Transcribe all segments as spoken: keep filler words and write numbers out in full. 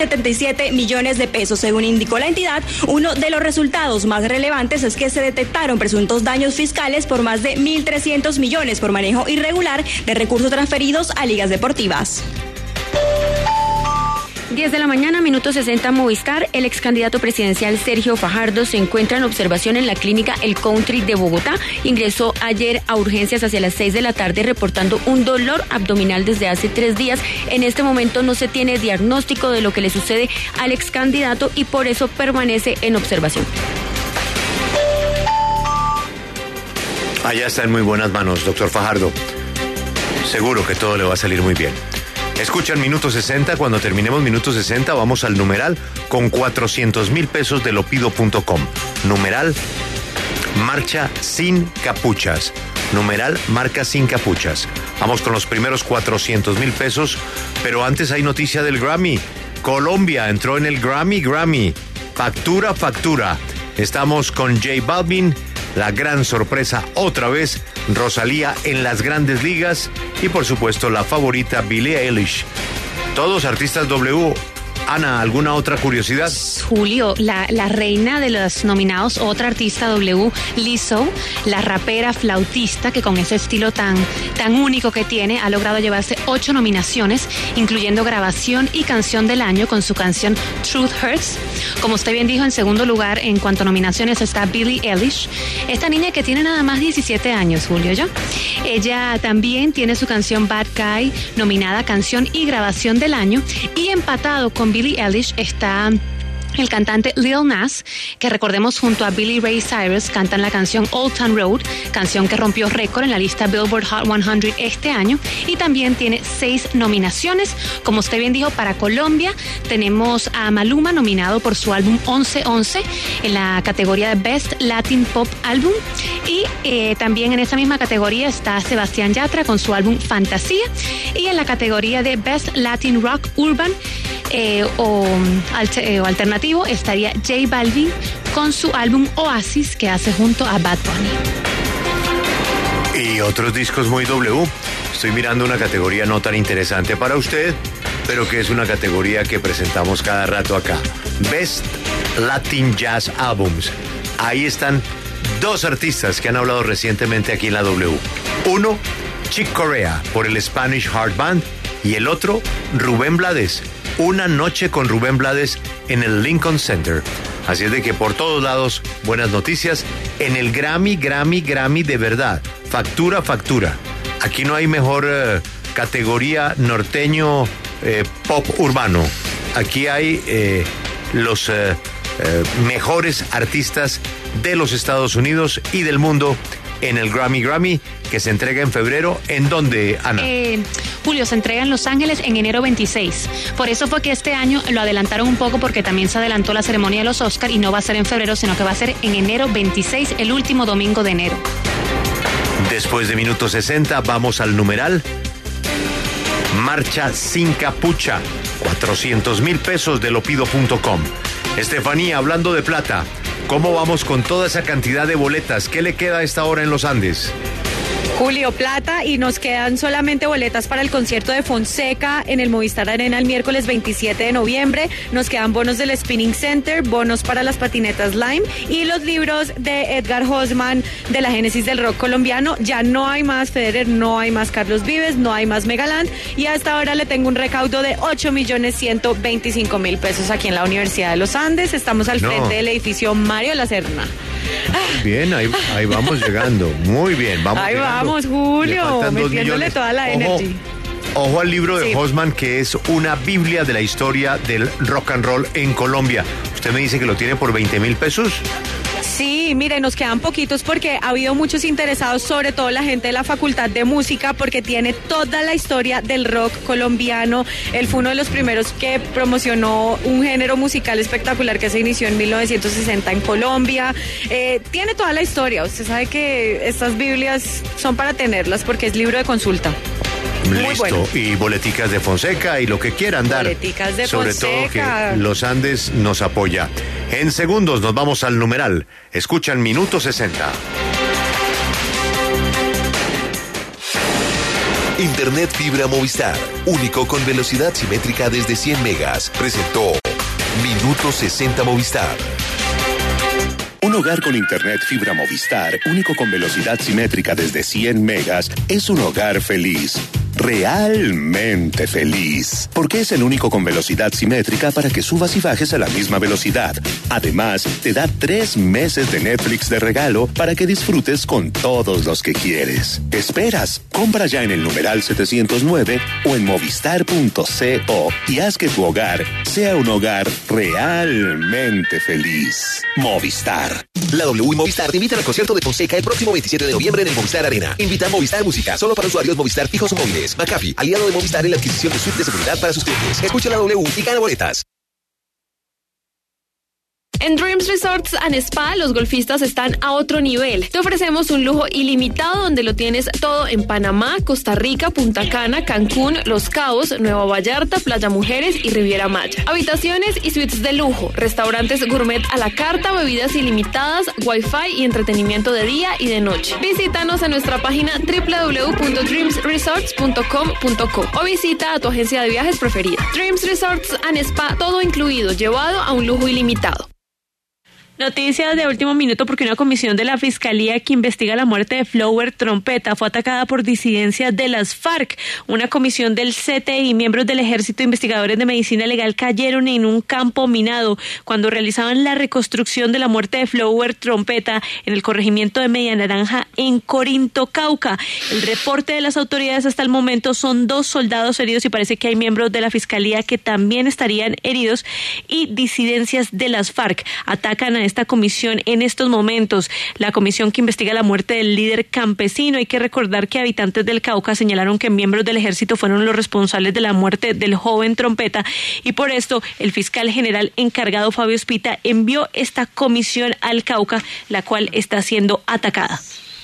setenta y siete millones de pesos. Según indicó la entidad, uno de los resultados más relevantes es que se detectaron presuntos daños fiscales por más de mil trescientos millones por manejo irregular de recursos transferidos a ligas deportivas. diez de la mañana, minuto sesenta, Movistar. El ex candidato presidencial Sergio Fajardo se encuentra en observación en la clínica El Country de Bogotá. Ingresó ayer a urgencias hacia las seis de la tarde reportando un dolor abdominal desde hace tres días. En este momento no se tiene diagnóstico de lo que le sucede al ex candidato y por eso permanece en observación. Allá está en muy buenas manos, doctor Fajardo. Seguro que todo le va a salir muy bien. Escuchan Minuto sesenta, cuando terminemos Minuto sesenta vamos al numeral con cuatrocientos mil pesos de lopido punto com. Numeral marcha sin capuchas. Numeral marca sin capuchas. Vamos con los primeros cuatrocientos mil pesos, pero antes hay noticia del Grammy. Colombia entró en el Grammy Grammy. Factura, factura. Estamos con J Balvin. La gran sorpresa otra vez, Rosalía en las grandes ligas y por supuesto la favorita Billie Eilish. Todos artistas W. Ana, ¿alguna otra curiosidad? Julio, la, la reina de los nominados, otra artista W, Lizzo, la rapera flautista que con ese estilo tan, tan único que tiene ha logrado llevarse ocho nominaciones, incluyendo grabación y canción del año con su canción Truth Hurts. Como usted bien dijo, en segundo lugar en cuanto a nominaciones está Billie Eilish, esta niña que tiene nada más diecisiete años, Julio, ¿yo? Ella también tiene su canción Bad Guy nominada canción y grabación del año, y empatado con Billie Eilish está el cantante Lil Nas, que recordemos junto a Billy Ray Cyrus cantan la canción Old Town Road, canción que rompió récord en la lista Billboard Hot cien este año, y también tiene seis nominaciones. Como usted bien dijo, para Colombia tenemos a Maluma nominado por su álbum once once en la categoría de Best Latin Pop Album, y eh, también en esa misma categoría está Sebastián Yatra con su álbum Fantasía, y en la categoría de Best Latin Rock Urban eh, o, alter, eh, o alternativo estaría J Balvin con su álbum Oasis que hace junto a Bad Bunny. Y otros discos muy W. Estoy mirando una categoría no tan interesante para usted, pero que es una categoría que presentamos cada rato acá. Best Latin Jazz Albums. Ahí están dos artistas que han hablado recientemente aquí en la W. Uno, Chick Corea por el Spanish Heart Band, y el otro, Rubén Blades. Una noche con Rubén Blades en el Lincoln Center. Así es de que por todos lados, buenas noticias. En el Grammy, Grammy, Grammy de verdad. Factura, factura. Aquí no hay mejor eh, categoría norteño eh, pop urbano. Aquí hay eh, los eh, eh, mejores artistas de los Estados Unidos y del mundo en el Grammy Grammy, que se entrega en febrero. ¿En dónde, Ana? Eh, Julio, se entrega en Los Ángeles en enero veintiséis. Por eso fue que este año lo adelantaron un poco, porque también se adelantó la ceremonia de los Oscar y no va a ser en febrero, sino que va a ser en enero veintiséis, el último domingo de enero. Después de Minuto sesenta, vamos al numeral Marcha sin capucha. cuatrocientos mil pesos de lopido punto com. Estefanía, hablando de plata, ¿cómo vamos con toda esa cantidad de boletas? ¿Qué le queda a esta hora en los Andes? Julio, plata, y nos quedan solamente boletas para el concierto de Fonseca en el Movistar Arena el miércoles veintisiete de noviembre. Nos quedan bonos del Spinning Center, bonos para las patinetas Lime y los libros de Edgar Hosman de la génesis del rock colombiano. Ya no hay más Federer, no hay más Carlos Vives, no hay más Megaland, y hasta ahora le tengo un recaudo de ocho millones ciento veinticinco mil pesos aquí en la Universidad de los Andes. Estamos al no. frente del edificio Mario Lacerna. Bien, ahí, ahí vamos llegando. Muy bien, vamos Ahí llegando. vamos, Julio, metiéndole toda la Ojo, energy. Ojo al libro de Sí. Hosman, que es una biblia de la historia del rock and roll en Colombia. Usted me dice que lo tiene por veinte mil pesos. Sí, mire, nos quedan poquitos porque ha habido muchos interesados, sobre todo la gente de la Facultad de Música, porque tiene toda la historia del rock colombiano. Él fue uno de los primeros que promocionó un género musical espectacular que se inició en mil novecientos sesenta en Colombia. Eh, tiene toda la historia. Usted sabe que estas Biblias son para tenerlas porque es libro de consulta. Muy Listo, bueno. Y boleticas de Fonseca y lo que quieran dar. Boleticas de Sobre Fonseca. todo que Los Andes nos apoya. En segundos nos vamos al numeral. Escuchan Minuto sesenta. Internet fibra Movistar, único con velocidad simétrica desde cien megas. Presentó Minuto sesenta Movistar. Un hogar con Internet fibra Movistar, único con velocidad simétrica desde cien megas, es un hogar feliz. Realmente feliz. Porque es el único con velocidad simétrica para que subas y bajes a la misma velocidad. Además, te da tres meses de Netflix de regalo para que disfrutes con todos los que quieres. ¿Qué esperas? Compra ya en el numeral setecientos nueve o en movistar punto co y haz que tu hogar sea un hogar realmente feliz. Movistar. La W y Movistar te invitan al concierto de Fonseca el próximo veintisiete de noviembre en el Movistar Arena. Invita a Movistar Música, solo para usuarios Movistar fijos o móviles. McAfee, aliado de Movistar en la adquisición de suite de seguridad para sus clientes. Escucha la W y gana boletas. En Dreams Resorts and Spa, los golfistas están a otro nivel. Te ofrecemos un lujo ilimitado donde lo tienes todo en Panamá, Costa Rica, Punta Cana, Cancún, Los Cabos, Nueva Vallarta, Playa Mujeres y Riviera Maya. Habitaciones y suites de lujo, restaurantes gourmet a la carta, bebidas ilimitadas, wifi y entretenimiento de día y de noche. Visítanos en nuestra página doble u doble u doble u punto dreams resorts punto com punto co o visita a tu agencia de viajes preferida. Dreams Resorts and Spa, todo incluido, llevado a un lujo ilimitado. Noticias de último minuto porque una comisión de la Fiscalía que investiga la muerte de Flower Trompeta fue atacada por disidencias de las FARC. Una comisión del C T I y miembros del Ejército Investigadores de Medicina Legal cayeron en un campo minado cuando realizaban la reconstrucción de la muerte de Flower Trompeta en el corregimiento de Media Naranja en Corinto, Cauca. El reporte de las autoridades hasta el momento son dos soldados heridos y parece que hay miembros de la Fiscalía que también estarían heridos y disidencias de las FARC atacan a esta comisión en estos momentos. La comisión que investiga la muerte del líder campesino. Hay que recordar que habitantes del Cauca señalaron que miembros del ejército fueron los responsables de la muerte del joven Trompeta y por esto el fiscal general encargado Fabio Ospita envió esta comisión al Cauca, la cual está siendo atacada.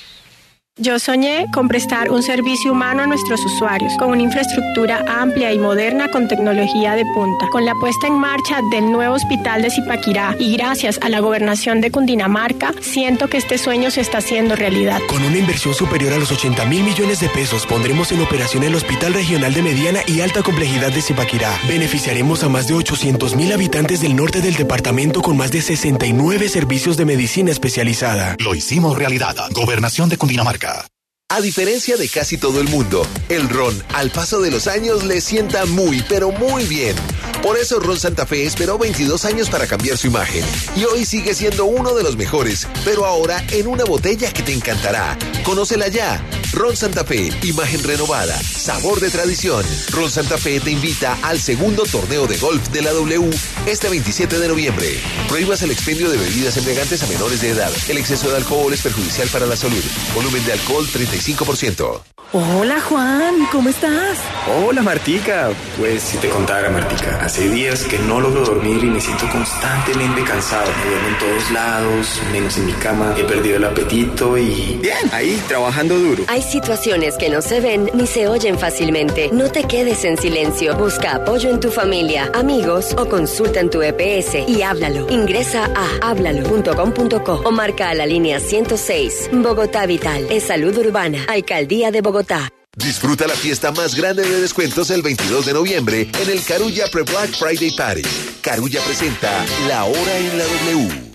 Yo soñé con prestar un servicio humano a nuestros usuarios, con una infraestructura amplia y moderna con tecnología de punta, con la puesta en marcha del nuevo hospital de Zipaquirá y gracias a la gobernación de Cundinamarca, siento que este sueño se está haciendo realidad. Con una inversión superior a los ochenta mil millones de pesos, pondremos en operación el Hospital Regional de Mediana y Alta Complejidad de Zipaquirá. Beneficiaremos a más de ochocientos mil habitantes del norte del departamento con más de sesenta y nueve servicios de medicina especializada. Lo hicimos realidad. Gobernación de Cundinamarca. A diferencia de casi todo el mundo, el ron al paso de los años le sienta muy, pero muy bien. Por eso Ron Santa Fe esperó veintidós años para cambiar su imagen y hoy sigue siendo uno de los mejores, pero ahora en una botella que te encantará. Conócela ya. Ron Santa Fe, imagen renovada, sabor de tradición. Ron Santa Fe te invita al segundo torneo de golf de la W este veintisiete de noviembre. Prohíbas el expendio de bebidas embriagantes a menores de edad. El exceso de alcohol es perjudicial para la salud. Volumen de alcohol treinta y cinco por ciento. Hola Juan, ¿cómo estás? Hola Martica, pues si te contara Martica, hace días que no logro dormir y me siento constantemente cansado. Me duermo en todos lados, menos en mi cama, he perdido el apetito y... Bien, ahí, trabajando duro. Hay situaciones que no se ven ni se oyen fácilmente. No te quedes en silencio. Busca apoyo en tu familia, amigos o consulta en tu E P S y háblalo. Ingresa a háblalo punto com punto co o marca a la línea ciento seis. Bogotá Vital, es salud urbana, Alcaldía de Bogotá. Disfruta la fiesta más grande de descuentos el veintidós de noviembre en el Carulla Pre-Black Friday Party. Carulla presenta La Hora en la W.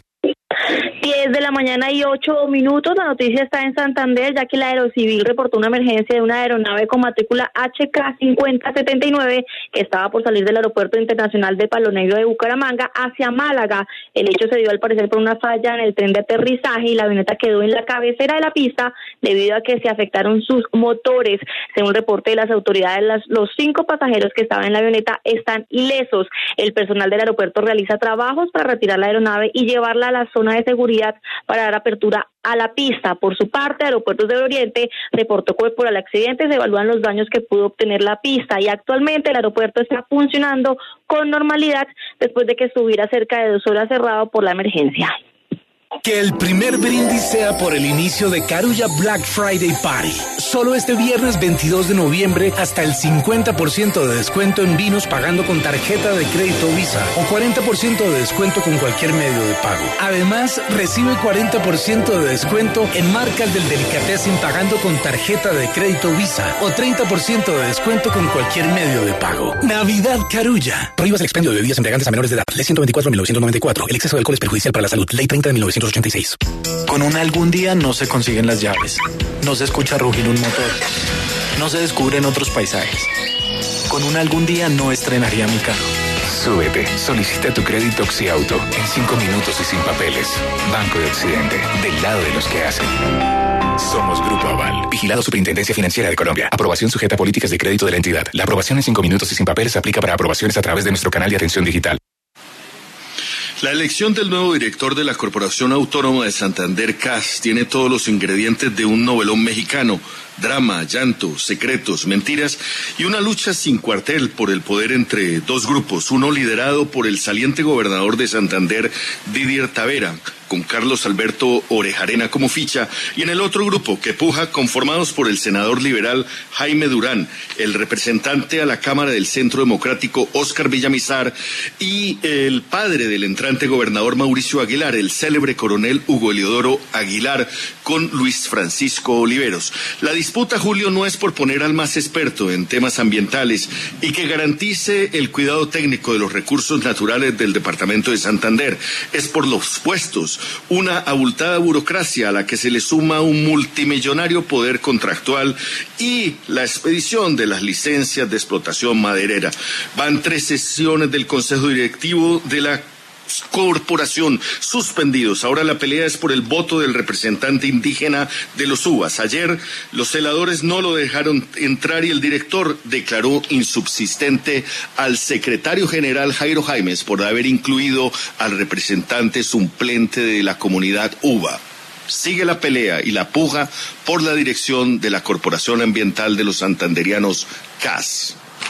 diez de la mañana y ocho minutos. La noticia está en Santander, ya que la Aerocivil reportó una emergencia de una aeronave con matrícula H K cincuenta setenta y nueve que estaba por salir del Aeropuerto Internacional de Palo Negro de Bucaramanga hacia Málaga. El hecho se dio al parecer por una falla en el tren de aterrizaje y la avioneta quedó en la cabecera de la pista debido a que se afectaron sus motores. Según reporte de las autoridades, las, los cinco pasajeros que estaban en la avioneta están ilesos. El personal del aeropuerto realiza trabajos para retirar la aeronave y llevarla a la zona de seguridad para dar apertura a la pista. Por su parte, Aeropuertos del Oriente reportó que por el accidente se evalúan los daños que pudo obtener la pista y actualmente el aeropuerto está funcionando con normalidad después de que estuviera cerca de dos horas cerrado por la emergencia. Que el primer brindis sea por el inicio de Carulla Black Friday Party. Solo este viernes veintidós de noviembre hasta el cincuenta por ciento de descuento en vinos pagando con tarjeta de crédito Visa o cuarenta por ciento de descuento con cualquier medio de pago. Además, recibe cuarenta por ciento de descuento en marcas del Delicatessen pagando con tarjeta de crédito Visa o treinta por ciento de descuento con cualquier medio de pago. Navidad Carulla. Prohíbas el expendio de bebidas embriagantes a menores de edad. Ley ciento veinticuatro de mil novecientos noventa y cuatro. El exceso de alcohol es perjudicial para la salud. Ley treinta de mil novecientos ochenta y seis. Con un algún día no se consiguen las llaves, no se escucha rugir un motor, no se descubren otros paisajes. Con un algún día no estrenaría mi carro. Súbete, solicita tu crédito Oxiauto en cinco minutos y sin papeles. Banco de Occidente, del lado de los que hacen. Somos Grupo Aval, vigilado Superintendencia Financiera de Colombia. Aprobación sujeta a políticas de crédito de la entidad. La aprobación en cinco minutos y sin papeles se aplica para aprobaciones a través de nuestro canal de atención digital. La elección del nuevo director de la Corporación Autónoma de Santander, C A S, tiene todos los ingredientes de un novelón mexicano: drama, llanto, secretos, mentiras y una lucha sin cuartel por el poder entre dos grupos, uno liderado por el saliente gobernador de Santander, Didier Tavera, con Carlos Alberto Orejarena como ficha, y en el otro grupo que puja, conformados por el senador liberal Jaime Durán, el representante a la Cámara del Centro Democrático Óscar Villamizar y el padre del entrante gobernador Mauricio Aguilar, el célebre coronel Hugo Eliodoro Aguilar, con Luis Francisco Oliveros. La disputa, Julio, no es por poner al más experto en temas ambientales y que garantice el cuidado técnico de los recursos naturales del departamento de Santander, es por los puestos, una abultada burocracia a la que se le suma un multimillonario poder contractual y la expedición de las licencias de explotación maderera. Van tres sesiones del Consejo Directivo de la Corporación suspendidos. Ahora la pelea es por el voto del representante indígena de los Uvas. Ayer los celadores no lo dejaron entrar y el director declaró insubsistente al secretario general Jairo Jaimes por haber incluido al representante suplente de la comunidad Uva. Sigue la pelea y la puja por la dirección de la Corporación Ambiental de los Santanderianos, C A S.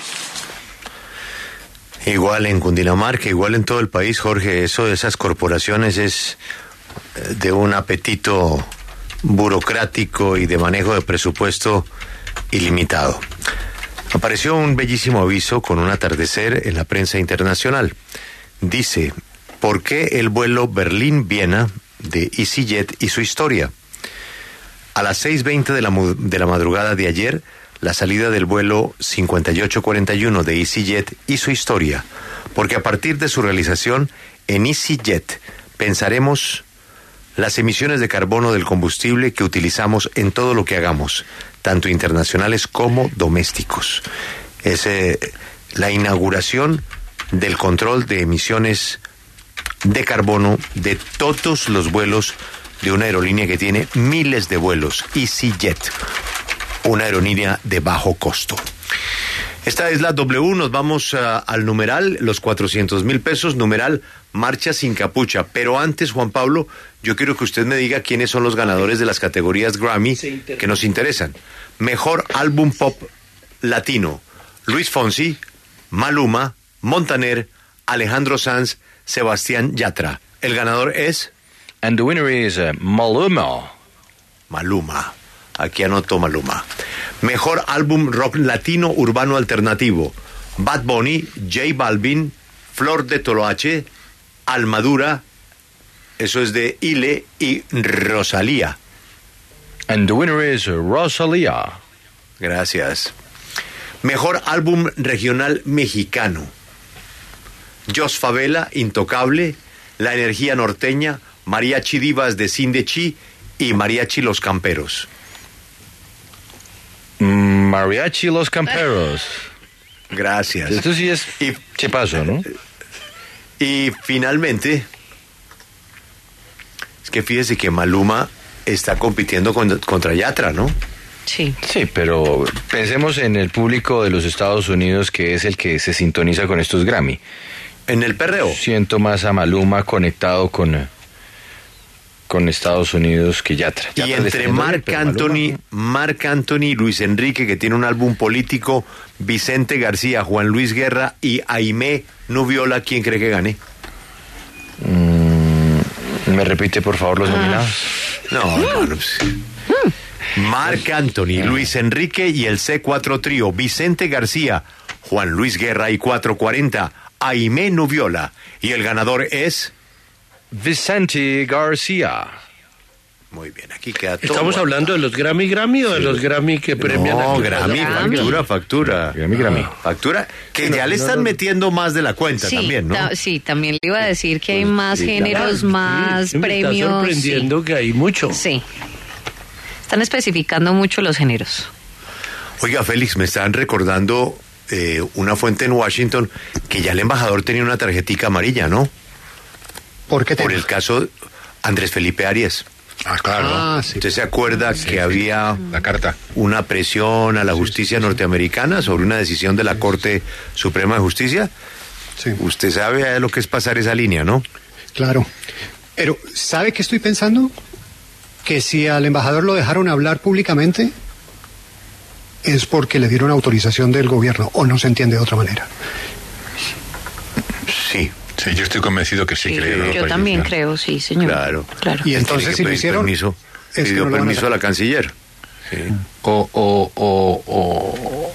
Igual en Cundinamarca, igual en todo el país, Jorge, eso de esas corporaciones es de un apetito burocrático y de manejo de presupuesto ilimitado. Apareció un bellísimo aviso con un atardecer en la prensa internacional. Dice: ¿por qué el vuelo Berlín-Viena de EasyJet y su historia? A las seis veinte de la, de la madrugada de ayer, la salida del vuelo cincuenta y ocho cuarenta y uno de EasyJet y su historia, porque a partir de su realización en EasyJet pensaremos las emisiones de carbono del combustible que utilizamos en todo lo que hagamos, tanto internacionales como domésticos. Es eh, la inauguración del control de emisiones de carbono de todos los vuelos de una aerolínea que tiene miles de vuelos, EasyJet, una aerolínea de bajo costo. Esta es la W, nos vamos uh, al numeral, los cuatrocientos mil pesos, numeral Marcha sin Capucha. Pero antes, Juan Pablo, yo quiero que usted me diga quiénes son los ganadores de las categorías Grammy que nos interesan. Mejor álbum pop latino: Luis Fonsi, Maluma, Montaner, Alejandro Sanz, Sebastián Yatra. El ganador es... And the winner is uh, Maluma. Maluma. Aquí anoto Maluma. Mejor álbum rock latino urbano alternativo: Bad Bunny, J Balvin, Flor de Toloache, Almadura, eso es de Ile, y Rosalía. And the winner is Rosalía. Gracias. Mejor álbum regional mexicano: Jos Favela, Intocable, La Energía Norteña, Mariachi Divas de Sindechi y Mariachi Los Camperos. Mariachi Los Camperos. Gracias. Esto sí es y, chepazo, ¿no? Y finalmente, es que fíjese que Maluma está compitiendo con, contra Yatra, ¿no? Sí. Sí, pero pensemos en el público de los Estados Unidos, que es el que se sintoniza con estos Grammy. En el perreo. Siento más a Maluma conectado con... con Estados Unidos que Yatra. Y Yatra entre Marc Anthony, Marc Anthony, Luis Enrique, que tiene un álbum político, Vicente García, Juan Luis Guerra y Aimé Nubiola, ¿quién cree que gane? Mm, ¿Me repite, por favor, los nominados? No, hermano. Marc Anthony, Luis Enrique y el C cuatro Trío, Vicente García, Juan Luis Guerra y cuatrocientos cuarenta, Aimé Nubiola. Y el ganador es... Vicente García. Muy bien, aquí queda todo. ¿Estamos hablando de los Grammy Grammy o de los Grammy que premian? No, a Grammy, factura, factura. Grammy, Grammy. Factura, que No, ya le no, están no. metiendo más de la cuenta Sí, también, ¿no? ta- sí, también le iba a decir que hay más sí, géneros, claro. más Sí, me premios. está sorprendiendo que hay mucho. Sí. Están especificando mucho los géneros. Oiga, Félix, me están recordando eh, una fuente en Washington que ya el embajador tenía una tarjetica amarilla, ¿no? ¿Por qué Por el caso Andrés Felipe Arias. Ah, claro. Ah, sí. ¿Usted se acuerda Sí, que sí. había La carta. una presión a la justicia norteamericana sobre una decisión de la Corte Suprema de Justicia? Sí. Usted sabe lo que es pasar esa línea, ¿no? Claro. Pero, ¿sabe qué estoy pensando? Que si al embajador lo dejaron hablar públicamente es porque le dieron autorización del gobierno, o no se entiende de otra manera. Sí. Sí, yo estoy convencido que sí, Sí, yo también creo, sí, señor. Claro. Claro. Y entonces, si lo hicieron, Permiso, es que pidió no lo van a permiso a, sacar. la canciller. Sí. O, o, o, o...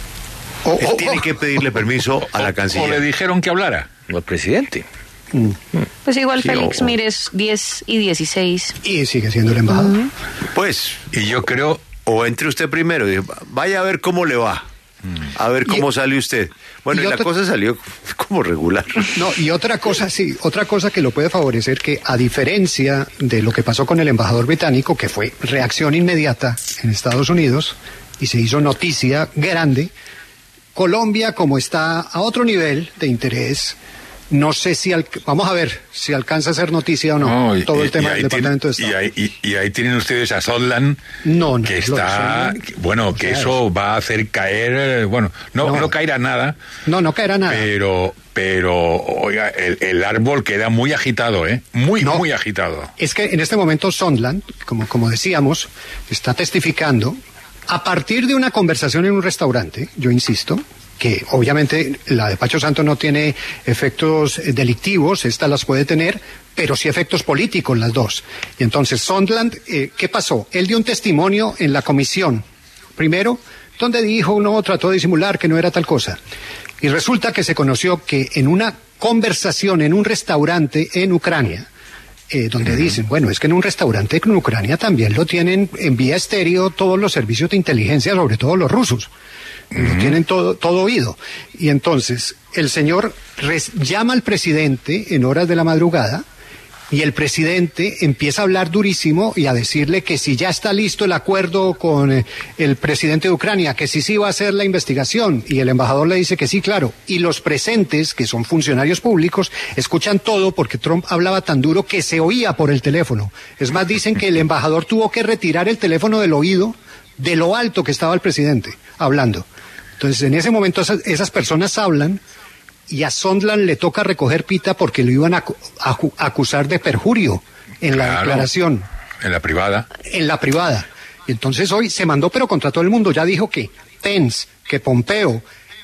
o- Él o- tiene que pedirle permiso a la canciller. o le dijeron que hablara. Al presidente. Mm. Pues igual Sí, Félix o- Mires diez y dieciséis. Y sigue siendo el embajador. Pues, Y yo creo... o entre usted primero, dijo, vaya a ver cómo le va. A ver cómo Y- sale usted. Bueno, y y, la otra- cosa salió como regular. No, y otra cosa, sí, otra cosa que lo puede favorecer, que a diferencia de lo que pasó con el embajador británico, que fue reacción inmediata en Estados Unidos y se hizo noticia grande, Colombia, como está a otro nivel de interés, no sé si, al- vamos a ver si alcanza a ser noticia o no, No, y- todo y- el tema y ahí del Departamento tiene- de Estado. Y ahí, y- y ahí tienen ustedes a Sondland, No, no, que es lo de está, Sondland. que- bueno, que sea, eso va a hacer caer, eh, bueno, no, No. no, caerá nada, No, no caerá nada. pero, pero, oiga, el, el árbol queda muy agitado, ¿eh? Muy, muy agitado. Es que en este momento Sondland, como, como decíamos, está testificando a partir de una conversación en un restaurante, yo insisto, que obviamente la de Pacho Santo no tiene efectos eh, delictivos, esta las puede tener, pero sí efectos políticos las dos. Y entonces Sondland, eh, ¿qué pasó? Él dio un testimonio en la comisión, primero, donde dijo, no, trató de disimular que no era tal cosa. Y resulta que se conoció que en una conversación en un restaurante en Ucrania, eh, donde dicen, bueno, es que en un restaurante en Ucrania también lo tienen en vía estéreo todos los servicios de inteligencia, sobre todo los rusos. Lo tienen todo, todo oído. Y entonces el señor res- llama al presidente en horas de la madrugada y el presidente empieza a hablar durísimo y a decirle que si ya está listo el acuerdo con eh, el presidente de Ucrania, que sí sí va a hacer la investigación, y el embajador le dice que sí, claro, y los presentes, que son funcionarios públicos, escuchan todo porque Trump hablaba tan duro que se oía por el teléfono. Es más, dicen que el embajador tuvo que retirar el teléfono del oído de lo alto que estaba el presidente hablando. Entonces, en ese momento esas, esas personas hablan y a Sondland le toca recoger pita porque lo iban a, acu- a acu- a acusar de perjurio en la Claro. declaración, En la privada. en la privada. Y entonces hoy se mandó, pero contra todo el mundo. Ya dijo que Pence, que Pompeo,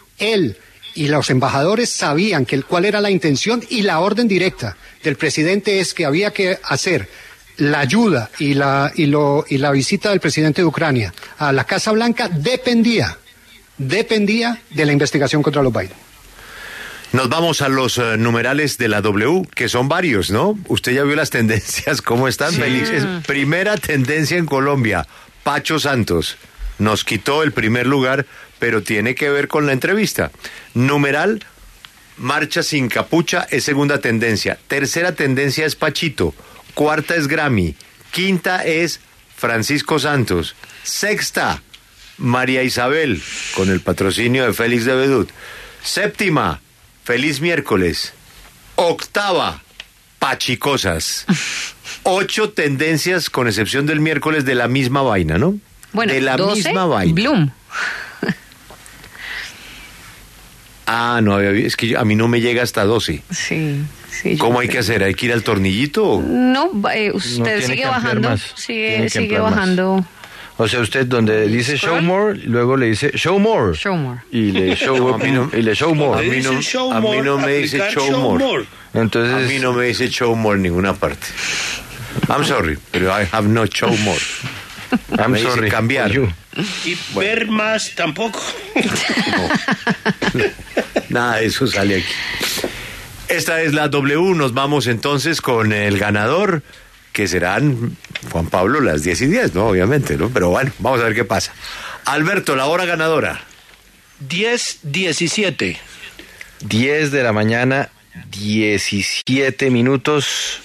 él y los embajadores sabían que el, cuál era la intención, y la orden directa del presidente es que había que hacer la ayuda y la, y lo, y la visita del presidente de Ucrania a la Casa Blanca dependía, dependía de la investigación contra los Biden. Nos vamos a los eh, numerales de la W, que son varios, ¿no? Usted ya vio las tendencias, ¿cómo están, Sí. Félix? Es primera tendencia en Colombia, Pacho Santos. Nos quitó el primer lugar, pero tiene que ver con la entrevista. Numeral, marcha sin capucha, es segunda tendencia. Tercera tendencia es Pachito. Cuarta es Grammy. Quinta es Francisco Santos. Sexta, María Isabel, con el patrocinio de Félix de Bedut. Séptima, Feliz Miércoles. Octava, Pachicosas. Ocho tendencias, con excepción del miércoles, de la misma vaina, ¿no? Bueno, de la doce, misma vaina. Bloom. Ah, no, había- es que yo- a mí no me llega hasta doce. Sí, sí. yo ¿Cómo hay creo. que hacer? ¿Hay que ir al tornillito? o? No, va- eh, usted tiene sigue que ampliar bajando, más. sigue, Tiene que sigue ampliar más. bajando. O sea, usted donde dice show more, luego le dice show more. Show more. Y le show, a mí no, y le show more. A mí no, a mí no me dice show, show more. more. Entonces, a mí no me dice show more en ninguna parte. I'm sorry, pero I have no show more. I'm me sorry. Cambiar. Y bueno. Ver más tampoco. No. Nada de eso sale aquí. Esta es la W. Nos vamos entonces con el ganador, que serán, Juan Pablo, las diez y diez, ¿no? Obviamente, ¿no? Pero bueno, vamos a ver qué pasa. Alberto, la hora ganadora. diez diecisiete. diez de la mañana, diecisiete minutos,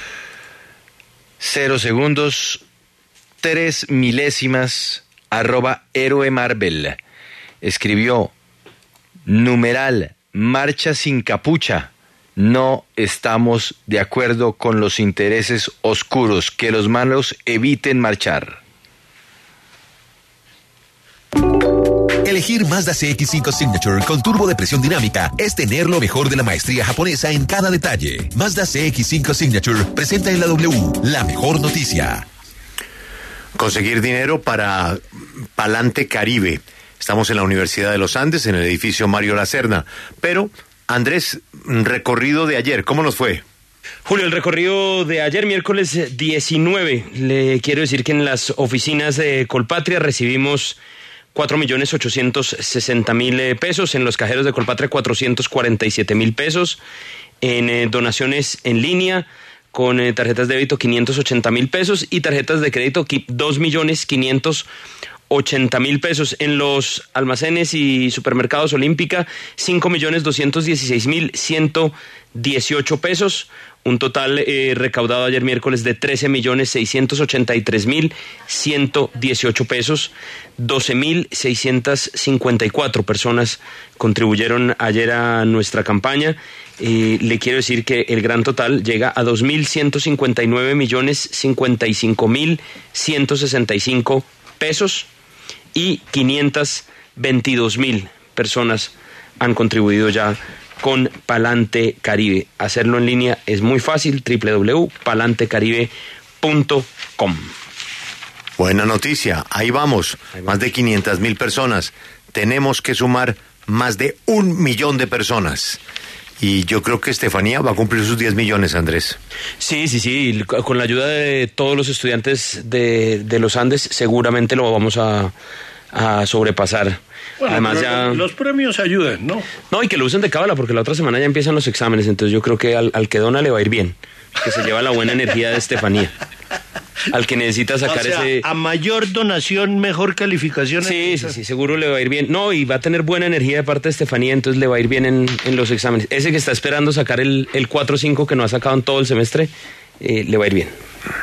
cero segundos, tres milésimas, arroba héroe Marvel. Escribió, numeral, marcha sin capucha. No estamos de acuerdo con los intereses oscuros. Que los malos eviten marchar. Elegir Mazda C X cinco Signature con turbo de presión dinámica es tener lo mejor de la maestría japonesa en cada detalle. Mazda C X cinco Signature presenta en la W la mejor noticia. Conseguir dinero para Palante Caribe. Estamos en la Universidad de los Andes, en el edificio Mario Lacerna. Pero, Andrés, recorrido de ayer, ¿cómo nos fue? Julio, el recorrido de ayer, miércoles diecinueve, le quiero decir que en las oficinas de Colpatria recibimos cuatro millones ochocientos sesenta mil pesos, en los cajeros de Colpatria cuatrocientos cuarenta y siete mil pesos, en eh, donaciones en línea con eh, tarjetas de débito quinientos ochenta mil pesos y tarjetas de crédito dos millones quinientos ochenta mil pesos. En los almacenes y supermercados Olímpica cinco millones doscientos dieciséis mil ciento dieciocho pesos, un total eh, recaudado ayer miércoles de trece millones seiscientos ochenta y tres mil ciento dieciocho pesos. Doce mil seiscientos cincuenta y cuatro personas contribuyeron ayer a nuestra campaña. Eh, le quiero decir que el gran total llega a dos mil ciento cincuenta y nueve millones cincuenta y cinco mil ciento sesenta y cinco pesos y quinientos veintidós mil personas han contribuido ya con Palante Caribe. Hacerlo en línea es muy fácil, doble u doble u doble u punto palante caribe punto com. Buena noticia, ahí vamos, ahí vamos. Más de quinientas mil personas. Tenemos que sumar más de un millón de personas. Y yo creo que Estefanía va a cumplir sus diez millones, Andrés. Sí, sí, sí, con la ayuda de todos los estudiantes de, de los Andes seguramente lo vamos a, a sobrepasar. Bueno, además ya los premios ayudan, ¿no? No, y que lo usen de cábala, porque la otra semana ya empiezan los exámenes, entonces yo creo que al, al que dona le va a ir bien, que se lleva la buena energía de Estefanía. Al que necesita sacar, o sea, ese... a mayor donación, mejor calificación. Sí, sí, sí, seguro le va a ir bien. No, y va a tener buena energía de parte de Estefanía, entonces le va a ir bien en, en los exámenes. Ese que está esperando sacar el, el cuatro o cinco que no ha sacado en todo el semestre, eh, le va a ir bien.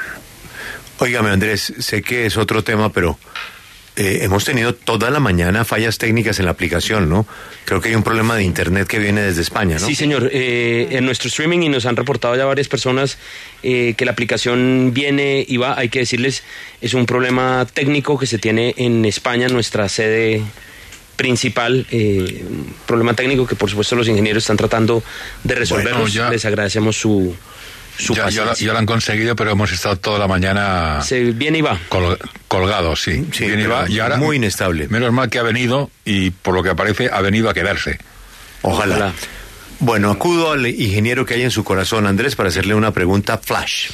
Óigame, Andrés, sé que es otro tema, pero eh, hemos tenido toda la mañana fallas técnicas en la aplicación, ¿no? Creo que hay un problema de internet que viene desde España, ¿no? Sí, señor. Eh, en nuestro streaming, y nos han reportado ya varias personas eh, que la aplicación viene y va, hay que decirles, es un problema técnico que se tiene en España, nuestra sede principal, eh, un problema técnico que por supuesto los ingenieros están tratando de resolverlos. Bueno, ya... Les agradecemos su... Ya, ya, ya lo han conseguido, pero hemos estado toda la mañana... Se viene y va. Col, colgados, sí. sí viene y va. Y ahora, muy inestable. Menos mal que ha venido, y por lo que parece, ha venido a quedarse. Ojalá. Ojalá. Bueno, acudo al ingeniero que hay en su corazón, Andrés, para hacerle una pregunta flash.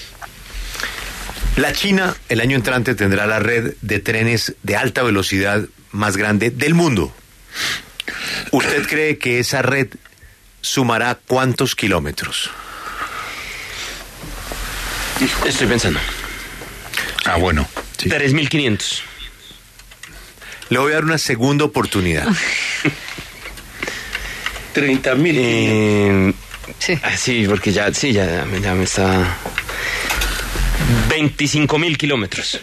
La China, el año entrante, tendrá la red de trenes de alta velocidad más grande del mundo. ¿Usted cree que esa red sumará cuántos kilómetros? Estoy pensando. Ah, bueno. Sí. tres mil quinientos. Le voy a dar una segunda oportunidad. treinta mil. Eh, sí. Ah, sí, porque ya, sí, ya, ya me está... veinticinco mil kilómetros.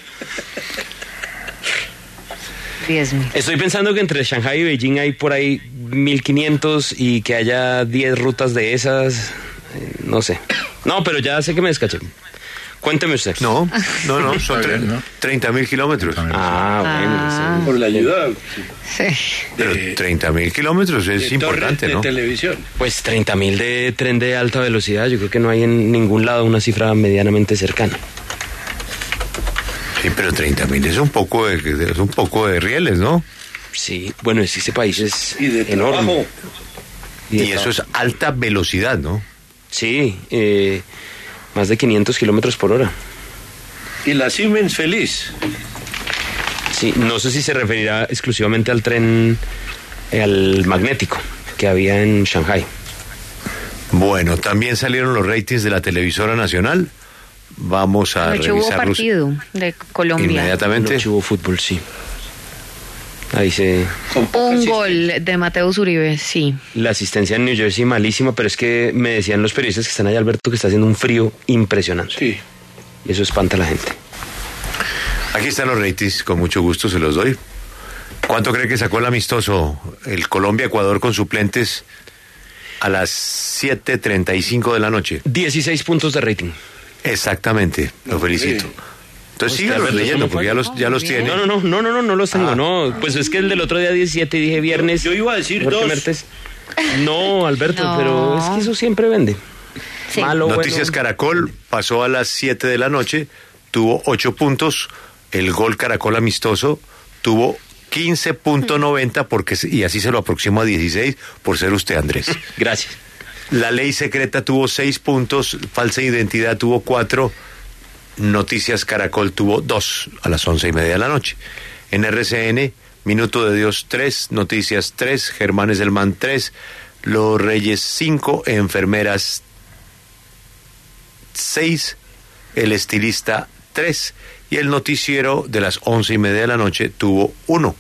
diez mil. Estoy pensando que entre Shanghai y Beijing hay por ahí mil quinientos y que haya diez rutas de esas. Eh, no sé. No, pero ya sé que me descaché. Cuénteme usted. No, no, no, son treinta mil kilómetros. Ah, ah, bueno. Sí. Por la ayuda. Sí. Pero treinta mil kilómetros es importante, de ¿no? televisión. Pues treinta mil de tren de alta velocidad, yo creo que no hay en ningún lado una cifra medianamente cercana. Sí, pero treinta mil es un poco de, es un poco de rieles, ¿no? Sí, bueno, es que ese país es Y de enorme. trabajo. Y, y eso es alta velocidad, ¿no? Sí, eh, más de quinientos kilómetros por hora. Y la Siemens feliz. Sí, no sé si se referirá exclusivamente al tren, eh, al magnético que había en Shanghái. Bueno, también salieron los ratings de la televisora nacional. Vamos a Anoche hubo revisarlos partido de Colombia. inmediatamente. Anoche hubo fútbol, sí. Ahí se... Un gol de Mateus Uribe, sí. La asistencia en New Jersey malísima, pero es que me decían los periodistas que están allá, Alberto, que está haciendo un frío impresionante. Sí. Y eso espanta a la gente. Aquí están los ratings, con mucho gusto se los doy. ¿Cuánto cree que sacó el amistoso el Colombia-Ecuador con suplentes a las siete treinta y cinco de la noche? dieciséis puntos de rating. Exactamente, lo felicito. Entonces Hostia, síganos Alberto, leyendo ¿cómo porque ya fue? los, ya los tiene. No, no, no, no, no, no, no los tengo, Ah. no. Pues es que el del otro día diecisiete dije viernes. Yo iba a decir mejor que dos. martes. No, Alberto, No. pero es que eso siempre vende. Sí. Malo, Noticias bueno. Caracol pasó a las siete de la noche, tuvo ocho puntos. El gol Caracol amistoso tuvo quince punto noventa porque y así se lo aproximo a dieciséis por ser usted, Andrés. Gracias. La ley secreta tuvo seis puntos, falsa identidad tuvo cuatro, Noticias Caracol tuvo dos a las once y media de la noche. En R C N, Minuto de Dios tres, Noticias tres, Germanes del Man tres, Los Reyes cinco, Enfermeras seis, El Estilista tres y el noticiero de las once y media de la noche tuvo uno.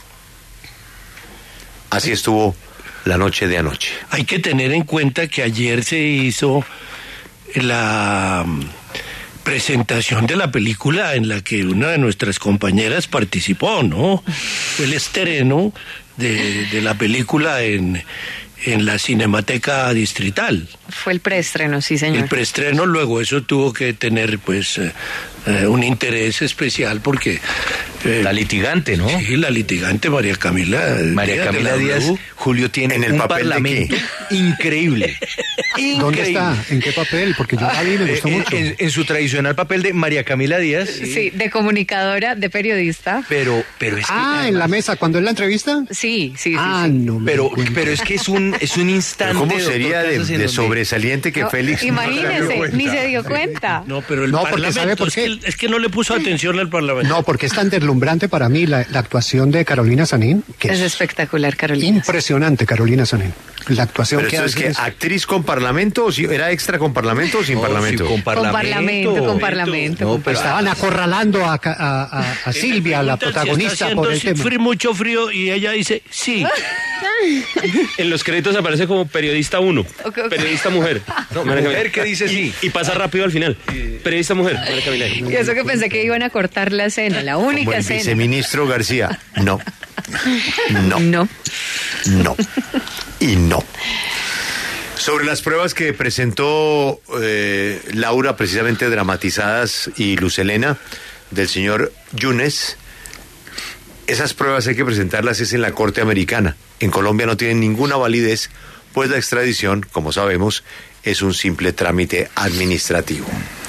Así estuvo la noche de anoche. Hay que tener en cuenta que ayer se hizo la mm, presentación de la película en la que una de nuestras compañeras participó, ¿no? Fue el estreno de, de la película en, en la Cinemateca Distrital. Fue el preestreno, sí, señor. El preestreno, luego eso tuvo que tener, pues, eh, eh, un interés especial porque... eh, La litigante, ¿no? Sí, la litigante María Camila María Díaz de Camila la Díaz, W. Julio tiene ¿En el un papel de parlamento increíble. ¿Dónde Increíble. está? ¿En qué papel? Porque yo la vi y me gustó Eh, mucho. En, en su tradicional papel de María Camila Díaz. Sí, de comunicadora, de periodista. Pero, pero es que Ah, en la mesa, cuando es la entrevista. Sí, sí, sí. Ah, sí. no. me pero, di cuenta. pero es que es un es un instante. Pero ¿cómo doctor sería de, Casas, en de donde- sobresaliente que No, Félix... imagínese, ni se dio cuenta. No, pero el No, porque Parlamento, ¿sabe por es, qué? que, es que no le puso atención al Parlamento. No, porque es tan deslumbrante para mí la, la actuación de Carolina Sanín, que Es es espectacular, Carolina. impresionante, Carolina Sanín. La actuación Pero que esto es hace que es- actriz con parlamento, o si era extra con parlamento o sin No, parlamento. sí, con Con parlamento, con parlamento. No, con pero estaban acorralando a, Ca- a- a- a Silvia, la Preguntan si está protagonista, haciendo por el si- tema. frío, mucho frío y ella dice sí. En los créditos aparece como periodista uno, Ok, ok. periodista mujer. No, María Camila. mujer que dice sí. Y pasa rápido al final. Periodista mujer, María Camila. Y eso que pensé que iban a cortar la escena, la Como única el escena. viceministro García. No. No. No. No. Y no. Sobre las pruebas que presentó eh, Laura, precisamente dramatizadas, y Luz Helena, del señor Yunes, esas pruebas hay que presentarlas es en la Corte Americana. En Colombia no tienen ninguna validez, pues la extradición, como sabemos, es un simple trámite administrativo.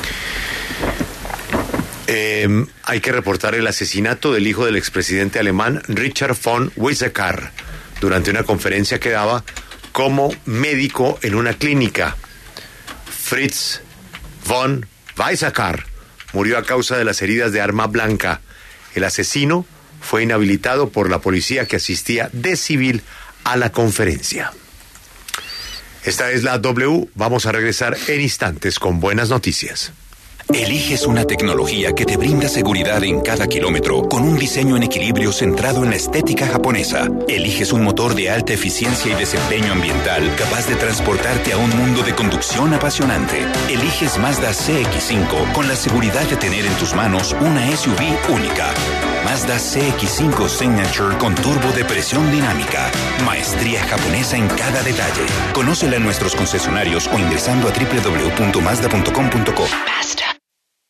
Eh, hay que reportar el asesinato del hijo del expresidente alemán Richard von Weizsäcker durante una conferencia que daba como médico en una clínica. Fritz von Weizsäcker murió a causa de las heridas de arma blanca. El asesino fue inhabilitado por la policía que asistía de civil a la conferencia. Esta es la W. Vamos a regresar en instantes con buenas noticias. Eliges una tecnología que te brinda seguridad en cada kilómetro, con un diseño en equilibrio centrado en la estética japonesa. Eliges un motor de alta eficiencia y desempeño ambiental capaz de transportarte a un mundo de conducción apasionante. Eliges Mazda C X cinco con la seguridad de tener en tus manos una S U V única. Mazda C X cinco Signature con turbo de presión dinámica. Maestría japonesa en cada detalle. Conócela en nuestros concesionarios o ingresando a doble u doble u doble u punto mazda punto com punto co.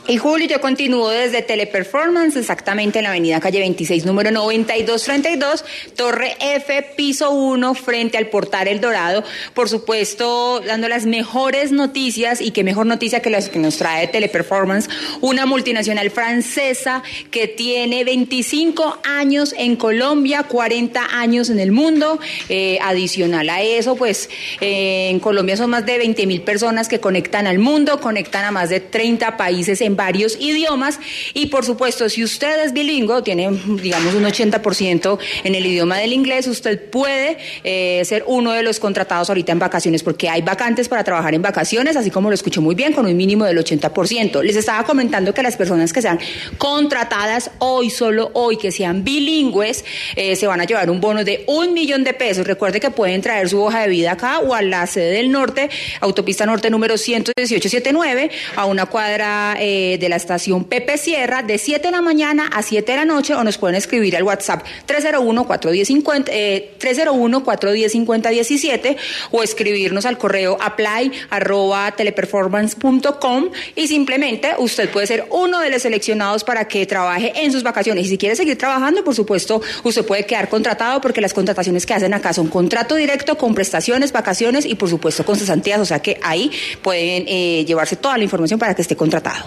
Y Julio, yo continúo desde Teleperformance, exactamente en la avenida Calle veintiséis, número noventa y dos treinta y dos, Torre F, piso uno, frente al Portal El Dorado. Por supuesto, dando las mejores noticias, y qué mejor noticia que las que nos trae Teleperformance, una multinacional francesa que tiene veinticinco años en Colombia, cuarenta años en el mundo. Eh, adicional a eso, pues eh, en Colombia son más de veinte mil personas que conectan al mundo, conectan a más de treinta países en varios idiomas, y por supuesto, si usted es bilingüe, tiene digamos un ochenta por ciento en el idioma del inglés, usted puede eh, ser uno de los contratados ahorita en vacaciones, porque hay vacantes para trabajar en vacaciones, así como lo escuché muy bien, con un mínimo del ochenta por ciento. Les estaba comentando que las personas que sean contratadas hoy, solo hoy, que sean bilingües, eh, se van a llevar un bono de un millón de pesos. Recuerde que pueden traer su hoja de vida acá o a la sede del norte, autopista norte número ciento dieciocho setenta y nueve, a una cuadra eh, de la estación Pepe Sierra, de siete de la mañana a siete de la noche, o nos pueden escribir al WhatsApp tres cero uno, cuatro uno cero, eh, tres cero uno, cuatro uno cero, cinco cero uno siete, o escribirnos al correo apply arroba teleperformance punto com, y simplemente usted puede ser uno de los seleccionados para que trabaje en sus vacaciones. Y si quiere seguir trabajando, por supuesto, usted puede quedar contratado, porque las contrataciones que hacen acá son contrato directo con prestaciones, vacaciones y por supuesto con cesantías, o sea que ahí pueden eh, llevarse toda la información para que esté contratado.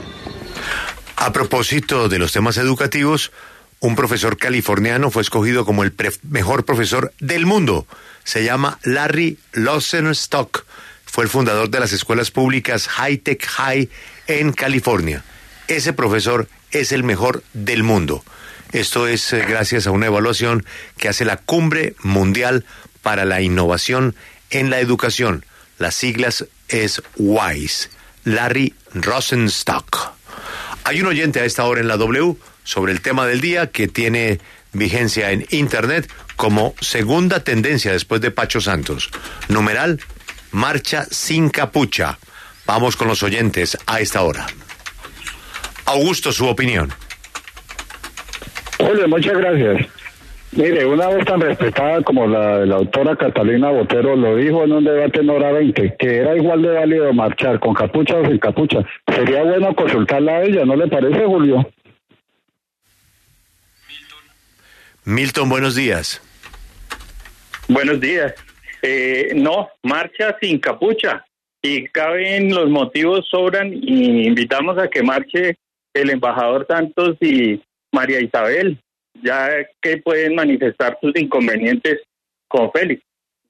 A propósito de los temas educativos, un profesor californiano fue escogido como el pre- mejor profesor del mundo. Se llama Larry Losenstock. Fue el fundador de las escuelas públicas High Tech High en California. Ese profesor es el mejor del mundo. Esto es eh, gracias a una evaluación que hace la Cumbre Mundial para la Innovación en la Educación. Las siglas es WISE. Larry Rosenstock. Hay un oyente a esta hora en la W sobre el tema del día que tiene vigencia en Internet como segunda tendencia después de Pacho Santos. Numeral, marcha sin capucha. Vamos con los oyentes a esta hora. Augusto, su opinión. Julio, muchas gracias. Mire, una vez tan respetada como la, la autora Catalina Botero lo dijo en un debate en Hora veinte, que era igual de válido marchar con capucha o sin capucha. Sería bueno consultarla a ella, ¿no le parece, Julio? Milton, buenos días. Buenos días. Eh, no, marcha sin capucha. Y caben los motivos, sobran, y invitamos a que marche el embajador Santos y María Isabel, ya que pueden manifestar sus inconvenientes con Félix.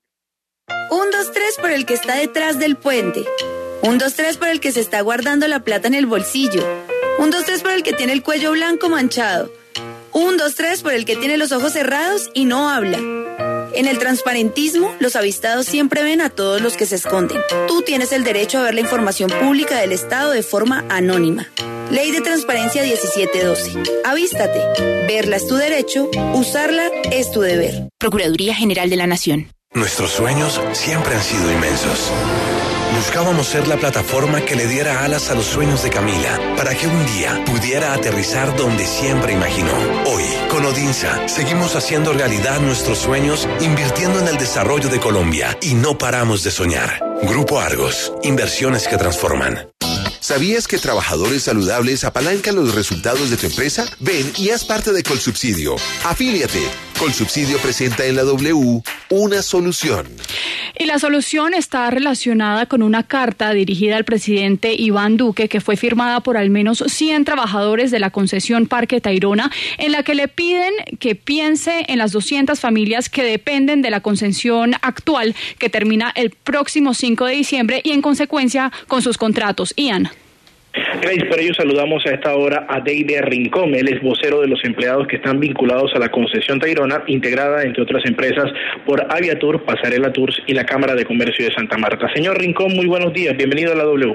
Un, dos, tres por el que está detrás del puente. Un, dos, tres por el que se está guardando la plata en el bolsillo. Un, dos, tres por el que tiene el cuello blanco manchado. Un, dos, tres por el que tiene los ojos cerrados y no habla. En el transparentismo, los avistados siempre ven a todos los que se esconden. Tú tienes el derecho a ver la información pública del Estado de forma anónima. Ley de Transparencia diecisiete doce. Avístate. Verla es tu derecho, usarla es tu deber. Procuraduría General de la Nación. Nuestros sueños siempre han sido inmensos. Buscábamos ser la plataforma que le diera alas a los sueños de Camila, para que un día pudiera aterrizar donde siempre imaginó. Hoy, con Odinsa, seguimos haciendo realidad nuestros sueños, invirtiendo en el desarrollo de Colombia, y no paramos de soñar. Grupo Argos, inversiones que transforman. ¿Sabías que trabajadores saludables apalancan los resultados de tu empresa? Ven y haz parte de Colsubsidio. Afíliate. Colsubsidio presenta en la W una solución. Y la solución está relacionada con una carta dirigida al presidente Iván Duque que fue firmada por al menos cien trabajadores de la concesión Parque Tayrona, en la que le piden que piense en las doscientas familias que dependen de la concesión actual que termina el próximo cinco de diciembre y en consecuencia con sus contratos. Ian. Grace, por ello saludamos a esta hora a David Rincón. Él es vocero de los empleados que están vinculados a la concesión Tayrona, integrada entre otras empresas por Aviatur, Pasarela Tours y la Cámara de Comercio de Santa Marta. Señor Rincón, muy buenos días, bienvenido a la W.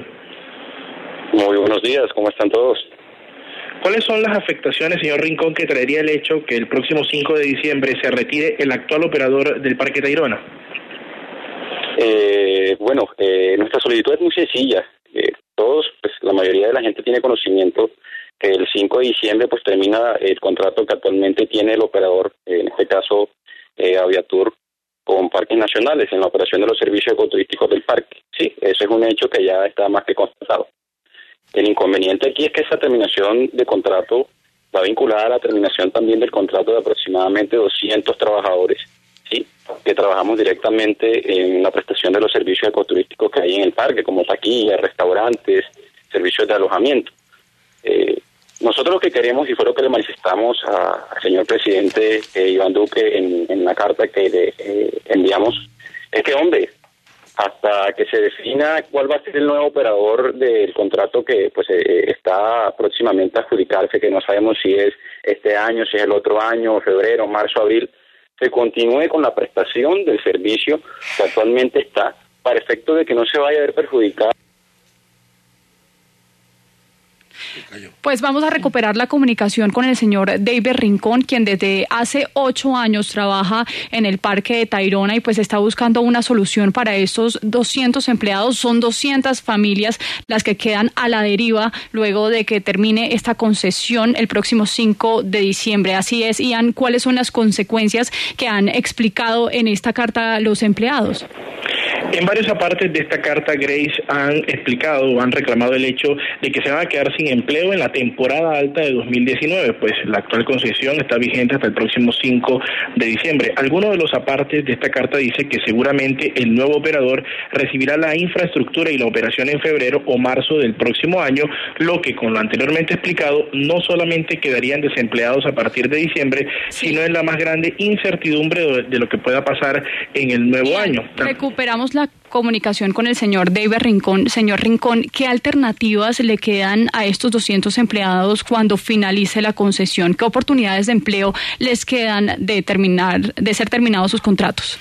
Muy buenos días, ¿cómo están todos? ¿Cuáles son las afectaciones, señor Rincón, que traería el hecho que el próximo cinco de diciembre se retire el actual operador del Parque Tayrona? Eh, bueno, eh, nuestra solicitud es muy sencilla. Eh, todos, pues la mayoría de la gente tiene conocimiento que el cinco de diciembre pues termina el contrato que actualmente tiene el operador, eh, en este caso eh, Aviatur, con Parques Nacionales en la operación de los servicios ecoturísticos del parque. Sí, eso es un hecho que ya está más que constatado. El inconveniente aquí es que esa terminación de contrato va vinculada a la terminación también del contrato de aproximadamente doscientos trabajadores, ¿sí?, que trabajamos directamente en la prestación de los servicios ecoturísticos que hay en el parque, como taquillas, restaurantes, servicios de alojamiento. Eh, nosotros lo que queremos, y fue lo que le manifestamos a, al señor presidente eh, Iván Duque en, en la carta que le eh, enviamos, es que, hombre, hasta que se defina cuál va a ser el nuevo operador del contrato que pues eh, está próximamente a adjudicarse, que no sabemos si es este año, si es el otro año, febrero, marzo, abril, se continúe con la prestación del servicio que actualmente está, para efecto de que no se vaya a ver perjudicado. Pues vamos a recuperar la comunicación con el señor David Rincón, quien desde hace ocho años trabaja en el Parque de Tayrona y pues está buscando una solución para estos doscientos empleados. Son doscientas familias las que quedan a la deriva luego de que termine esta concesión el próximo cinco de diciembre. Así es, Ian, ¿cuáles son las consecuencias que han explicado en esta carta los empleados? En varias partes de esta carta, Grace, han explicado o han reclamado el hecho de que se van a quedar sin empleo en la temporada alta de dos mil diecinueve, pues la actual concesión está vigente hasta el próximo cinco de diciembre. Alguno de los apartes de esta carta dice que seguramente el nuevo operador recibirá la infraestructura y la operación en febrero o marzo del próximo año, lo que, con lo anteriormente explicado, no solamente quedarían desempleados a partir de diciembre, sino en la más grande incertidumbre de lo que pueda pasar en el nuevo Bien, año. Recuperamos la comunicación con el señor David Rincón. Señor Rincón, ¿qué alternativas le quedan a estos doscientos empleados cuando finalice la concesión? ¿Qué oportunidades de empleo les quedan de terminar, de ser terminados sus contratos?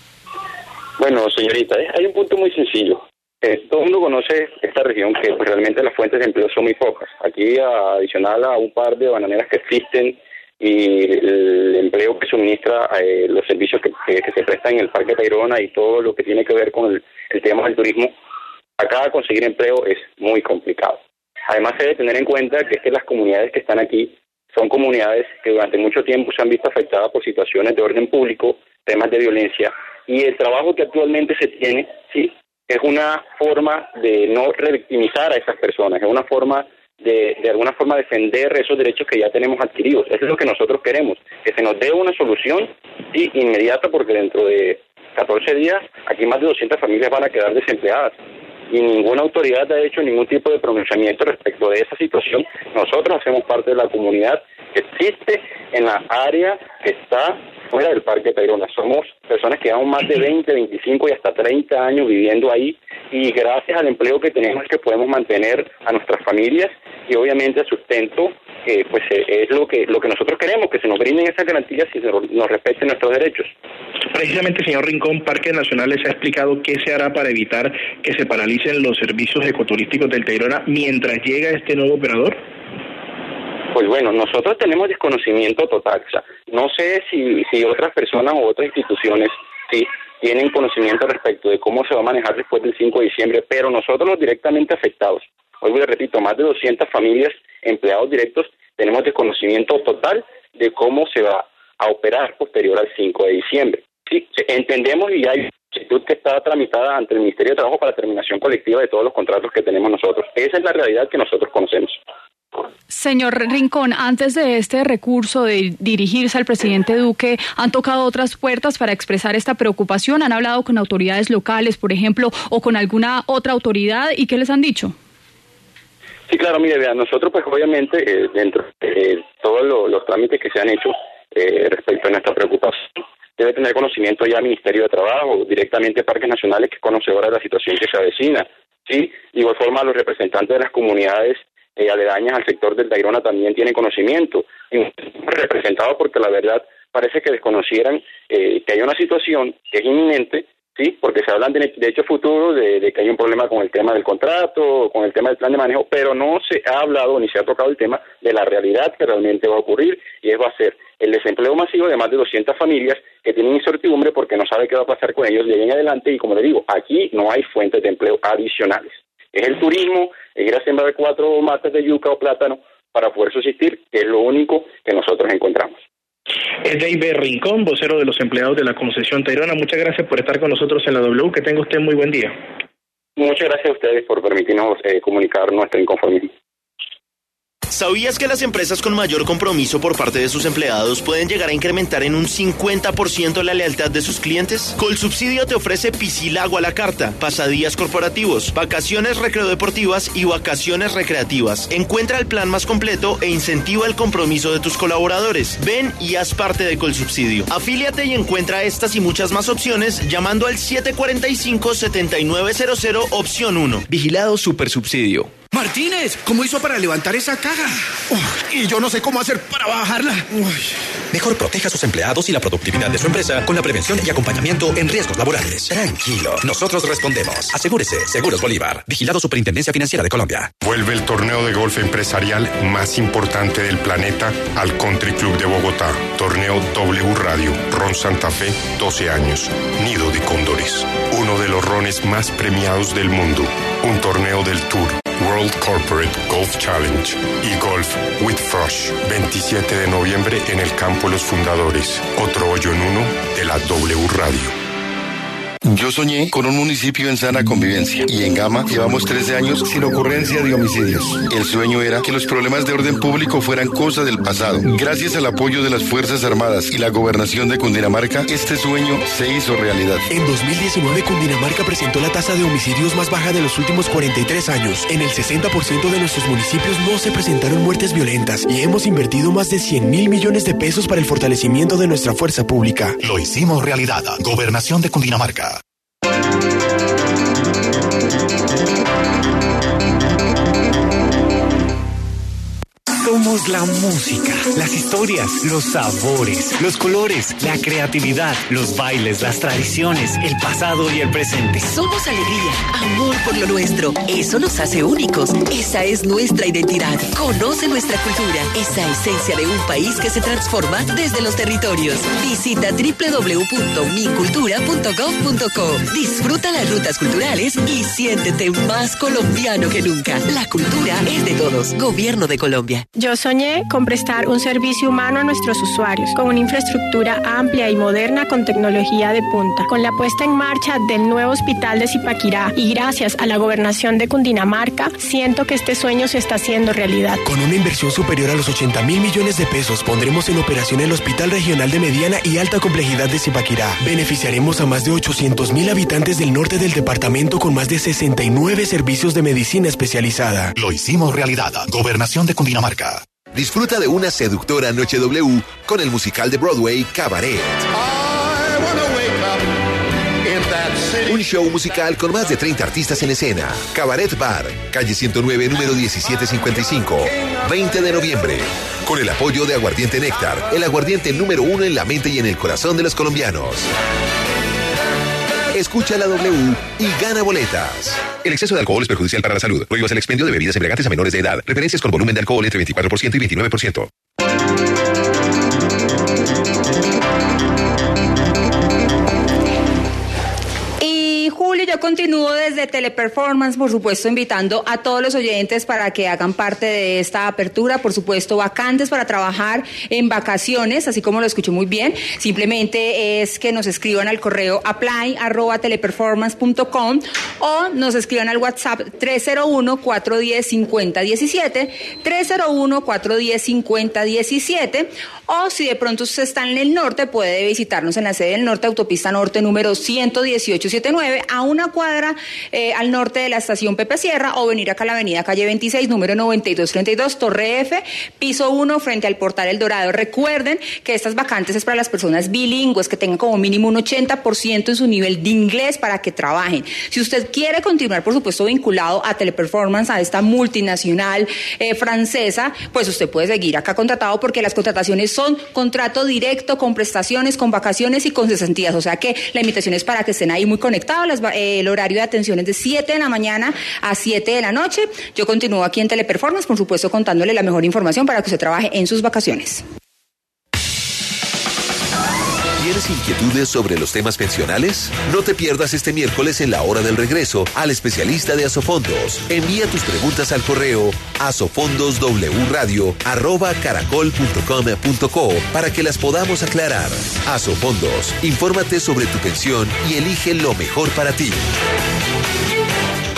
Bueno, señorita, hay un punto muy sencillo. Eh, todo el mundo conoce esta región, que pues, realmente las fuentes de empleo son muy pocas. Aquí, adicional a un par de bananeras que existen y el empleo que suministra eh, los servicios que, que, que se prestan en el Parque Tayrona y todo lo que tiene que ver con el, el tema del turismo, acá conseguir empleo es muy complicado. Además, se debe tener en cuenta que es que las comunidades que están aquí son comunidades que durante mucho tiempo se han visto afectadas por situaciones de orden público, temas de violencia, y el trabajo que actualmente se tiene, sí, es una forma de no revictimizar a esas personas, es una forma de de alguna forma defender esos derechos que ya tenemos adquiridos. Eso es lo que nosotros queremos, que se nos dé una solución sí, inmediata, porque dentro de catorce días aquí más de doscientas familias van a quedar desempleadas y ninguna autoridad ha hecho ningún tipo de pronunciamiento respecto de esa situación. Nosotros hacemos parte de la comunidad que existe en la área que está fuera del Parque Tayrona. Somos personas que llevamos más de veinte, veinticinco y hasta treinta años viviendo ahí, y gracias al empleo que tenemos es que podemos mantener a nuestras familias y obviamente el sustento, que pues es lo que lo que nosotros queremos, que se nos brinden esas garantías y se nos respeten nuestros derechos. Precisamente, señor Rincón, Parques Nacionales ha explicado qué se hará para evitar que se paralicen los servicios ecoturísticos del Tayrona mientras llega este nuevo operador. Pues bueno, nosotros tenemos desconocimiento total. O sea, no sé si, si otras personas u otras instituciones sí tienen conocimiento respecto de cómo se va a manejar después del cinco de diciembre, pero nosotros los directamente afectados, hoy le repito, más de doscientas familias, empleados directos, tenemos desconocimiento total de cómo se va a operar posterior al cinco de diciembre. Sí, entendemos y hay solicitud que está tramitada ante el Ministerio de Trabajo para terminación colectiva de todos los contratos que tenemos nosotros. Esa es la realidad que nosotros conocemos. Señor Rincón, antes de este recurso de dirigirse al presidente Duque, ¿han tocado otras puertas para expresar esta preocupación? ¿Han hablado con autoridades locales, por ejemplo, o con alguna otra autoridad? ¿Y qué les han dicho? Sí, claro, mire, vean, nosotros pues obviamente eh, dentro de eh, todos lo, los trámites que se han hecho eh, respecto a nuestra preocupación, debe tener conocimiento ya el Ministerio de Trabajo, directamente Parques Nacionales, que es conocedora de la situación que se avecina. Sí, de igual forma los representantes de las comunidades Eh, aledañas al sector del Tayrona también tienen conocimiento, y representados porque la verdad parece que desconocieran eh, que hay una situación que es inminente, sí, porque se hablan de, de hechos futuros, de, de que hay un problema con el tema del contrato, con el tema del plan de manejo, pero no se ha hablado ni se ha tocado el tema de la realidad que realmente va a ocurrir, y es va a ser el desempleo masivo de más de doscientas familias que tienen incertidumbre porque no sabe qué va a pasar con ellos de ahí en adelante, y como le digo, aquí no hay fuentes de empleo adicionales. Es el turismo, es ir a sembrar cuatro matas de yuca o plátano para poder subsistir, que es lo único que nosotros encontramos. Es David Rincón, vocero de los empleados de la concesión Tayrona. Muchas gracias por estar con nosotros en la W. Que tenga usted muy buen día. Muchas gracias a ustedes por permitirnos eh, comunicar nuestra inconformidad. ¿Sabías que las empresas con mayor compromiso por parte de sus empleados pueden llegar a incrementar en un cincuenta por ciento la lealtad de sus clientes? Colsubsidio te ofrece Piscilago a la carta, pasadías corporativos, vacaciones recreodeportivas y vacaciones recreativas. Encuentra el plan más completo e incentiva el compromiso de tus colaboradores. Ven y haz parte de Colsubsidio. Afíliate y encuentra estas y muchas más opciones llamando al siete cuatro cinco, siete nueve cero cero opción uno. Vigilado Supersubsidio. Martínez, ¿cómo hizo para levantar esa caja? Uf, y yo no sé cómo hacer para bajarla. Uy. Mejor proteja a sus empleados y la productividad de su empresa con la prevención y acompañamiento en riesgos laborales. Tranquilo, nosotros respondemos. Asegúrese, Seguros Bolívar. Vigilado Superintendencia Financiera de Colombia. Vuelve el torneo de golf empresarial más importante del planeta al Country Club de Bogotá. Torneo W Radio. Ron Santa Fe, doce años. Nido de Cóndores. Uno de los rones más premiados del mundo. Un torneo del Tour. World Corporate Golf Challenge y Golf with Frosh. veintisiete de noviembre en el Campo Los Fundadores. Otro hoyo en uno de la W Radio. Yo soñé con un municipio en sana convivencia y en Gama llevamos trece años sin ocurrencia de homicidios. El sueño era que los problemas de orden público fueran cosa del pasado. Gracias al apoyo de las Fuerzas Armadas y la Gobernación de Cundinamarca, este sueño se hizo realidad. En dos mil diecinueve, Cundinamarca presentó la tasa de homicidios más baja de los últimos cuarenta y tres años. En el sesenta por ciento de nuestros municipios no se presentaron muertes violentas y hemos invertido más de cien mil millones de pesos para el fortalecimiento de nuestra fuerza pública. Lo hicimos realidad. Gobernación de Cundinamarca. Somos la música, las historias, los sabores, los colores, la creatividad, los bailes, las tradiciones, el pasado y el presente. Somos alegría, amor por lo nuestro. Eso nos hace únicos. Esa es nuestra identidad. Conoce nuestra cultura, esa esencia de un país que se transforma desde los territorios. Visita doble u doble u doble u punto mi cultura punto gov punto co. Disfruta las rutas culturales y siéntete más colombiano que nunca. La cultura es de todos. Gobierno de Colombia. Yo soñé con prestar un servicio humano a nuestros usuarios, con una infraestructura amplia y moderna con tecnología de punta, con la puesta en marcha del nuevo hospital de Zipaquirá y gracias a la gobernación de Cundinamarca, siento que este sueño se está haciendo realidad. Con una inversión superior a los ochenta mil millones de pesos, pondremos en operación el Hospital Regional de Mediana y Alta Complejidad de Zipaquirá. Beneficiaremos a más de ochocientos mil habitantes del norte del departamento con más de sesenta y nueve servicios de medicina especializada. Lo hicimos realidad. Gobernación de Cundinamarca. Disfruta de una seductora noche W con el musical de Broadway Cabaret. Un show musical con más de treinta artistas en escena. Cabaret Bar, calle ciento nueve, número diecisiete cincuenta y cinco. veinte de noviembre. Con el apoyo de Aguardiente Néctar, el aguardiente número uno en la mente y en el corazón de los colombianos. Escucha la W y gana boletas. El exceso de alcohol es perjudicial para la salud. Prohíbas el expendio de bebidas embriagantes a menores de edad. Referencias con volumen de alcohol entre veinticuatro por ciento y veintinueve por ciento. Julio, yo continúo desde Teleperformance, por supuesto, invitando a todos los oyentes para que hagan parte de esta apertura, por supuesto, vacantes para trabajar en vacaciones, así como lo escuché muy bien. Simplemente es que nos escriban al correo apply arroba teleperformance punto com o nos escriban al WhatsApp tres cero uno, cuatro uno cero, cinco cero uno siete, tres cero uno, cuatro uno cero, cinco cero uno siete, o si de pronto usted está en el norte, puede visitarnos en la sede del norte, Autopista Norte número ciento dieciocho setenta y nueve, a una cuadra eh, al norte de la estación Pepe Sierra, o venir acá a la avenida calle veintiséis, número noventa y dos treinta y dos, Torre F, piso uno, frente al Portal El Dorado. Recuerden que estas vacantes es para las personas bilingües, que tengan como mínimo un ochenta por ciento en su nivel de inglés para que trabajen. Si usted quiere continuar, por supuesto, vinculado a Teleperformance, a esta multinacional eh, francesa, pues usted puede seguir acá contratado, porque las contrataciones son contrato directo, con prestaciones, con vacaciones y con cesantías. O sea que la invitación es para que estén ahí muy conectados. Las, eh, el horario de atención es de siete de la mañana a siete de la noche. Yo continúo aquí en Teleperformance, por supuesto, contándole la mejor información para que usted trabaje en sus vacaciones. ¿Tienes inquietudes sobre los temas pensionales? No te pierdas este miércoles en la hora del regreso al especialista de Asofondos. Envía tus preguntas al correo asofondoswradio arroba caracol punto com punto co para que las podamos aclarar. Asofondos, infórmate sobre tu pensión y elige lo mejor para ti.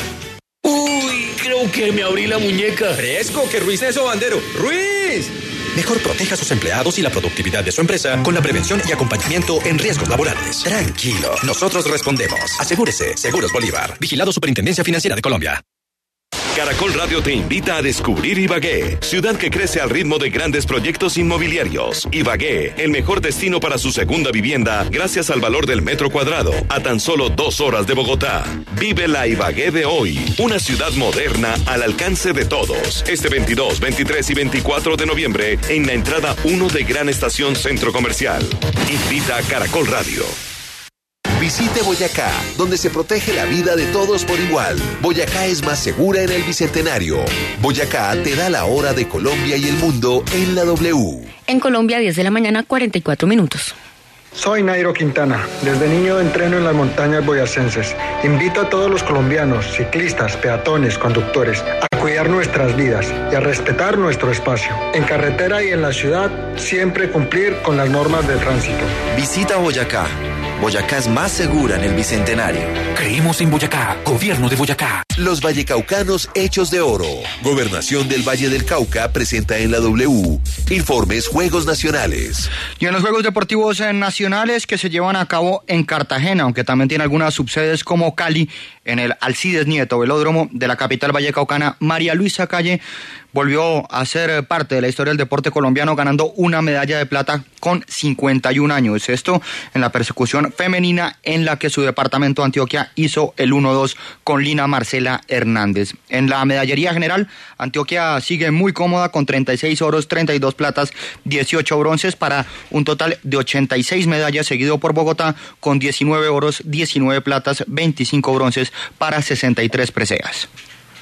¿O que me abrí la muñeca? Fresco, que Ruiz es bandero. ¡Ruiz! Mejor proteja a sus empleados y la productividad de su empresa con la prevención y acompañamiento en riesgos laborales. Tranquilo, nosotros respondemos. Asegúrese, Seguros Bolívar. Vigilado Superintendencia Financiera de Colombia. Caracol Radio te invita a descubrir Ibagué, ciudad que crece al ritmo de grandes proyectos inmobiliarios. Ibagué, el mejor destino para su segunda vivienda gracias al valor del metro cuadrado, a tan solo dos horas de Bogotá. Vive la Ibagué de hoy, una ciudad moderna al alcance de todos. Este veintidós, veintitrés y veinticuatro de noviembre en la entrada uno de Gran Estación Centro Comercial. Invita a Caracol Radio. Visite Boyacá, donde se protege la vida de todos por igual. Boyacá es más segura en el Bicentenario. Boyacá te da la hora de Colombia y el mundo en la W. En Colombia, diez de la mañana, cuarenta y cuatro minutos. Soy Nairo Quintana. Desde niño entreno en las montañas boyacenses. Invito a todos los colombianos, ciclistas, peatones, conductores, a cuidar nuestras vidas y a respetar nuestro espacio. En carretera y en la ciudad, siempre cumplir con las normas de tránsito. Visita Boyacá. Boyacá es más segura en el Bicentenario. Creemos en Boyacá, Gobierno de Boyacá. Los vallecaucanos hechos de oro. Gobernación del Valle del Cauca presenta en la W informes Juegos Nacionales. Y en los Juegos Deportivos Nacionales que se llevan a cabo en Cartagena, aunque también tiene algunas subsedes como Cali, en el Alcides Nieto velódromo de la capital vallecaucana, María Luisa Calle volvió a ser parte de la historia del deporte colombiano, ganando una medalla de plata con cincuenta y un años. Esto en la persecución femenina, en la que su departamento de Antioquia hizo el uno dos con Lina Marcela Hernández. En la medallería general, Antioquia sigue muy cómoda con treinta y seis oros, treinta y dos platas, dieciocho bronces, para un total de ochenta y seis medallas, seguido por Bogotá con diecinueve oros, diecinueve platas, veinticinco bronces, para sesenta y tres preseas.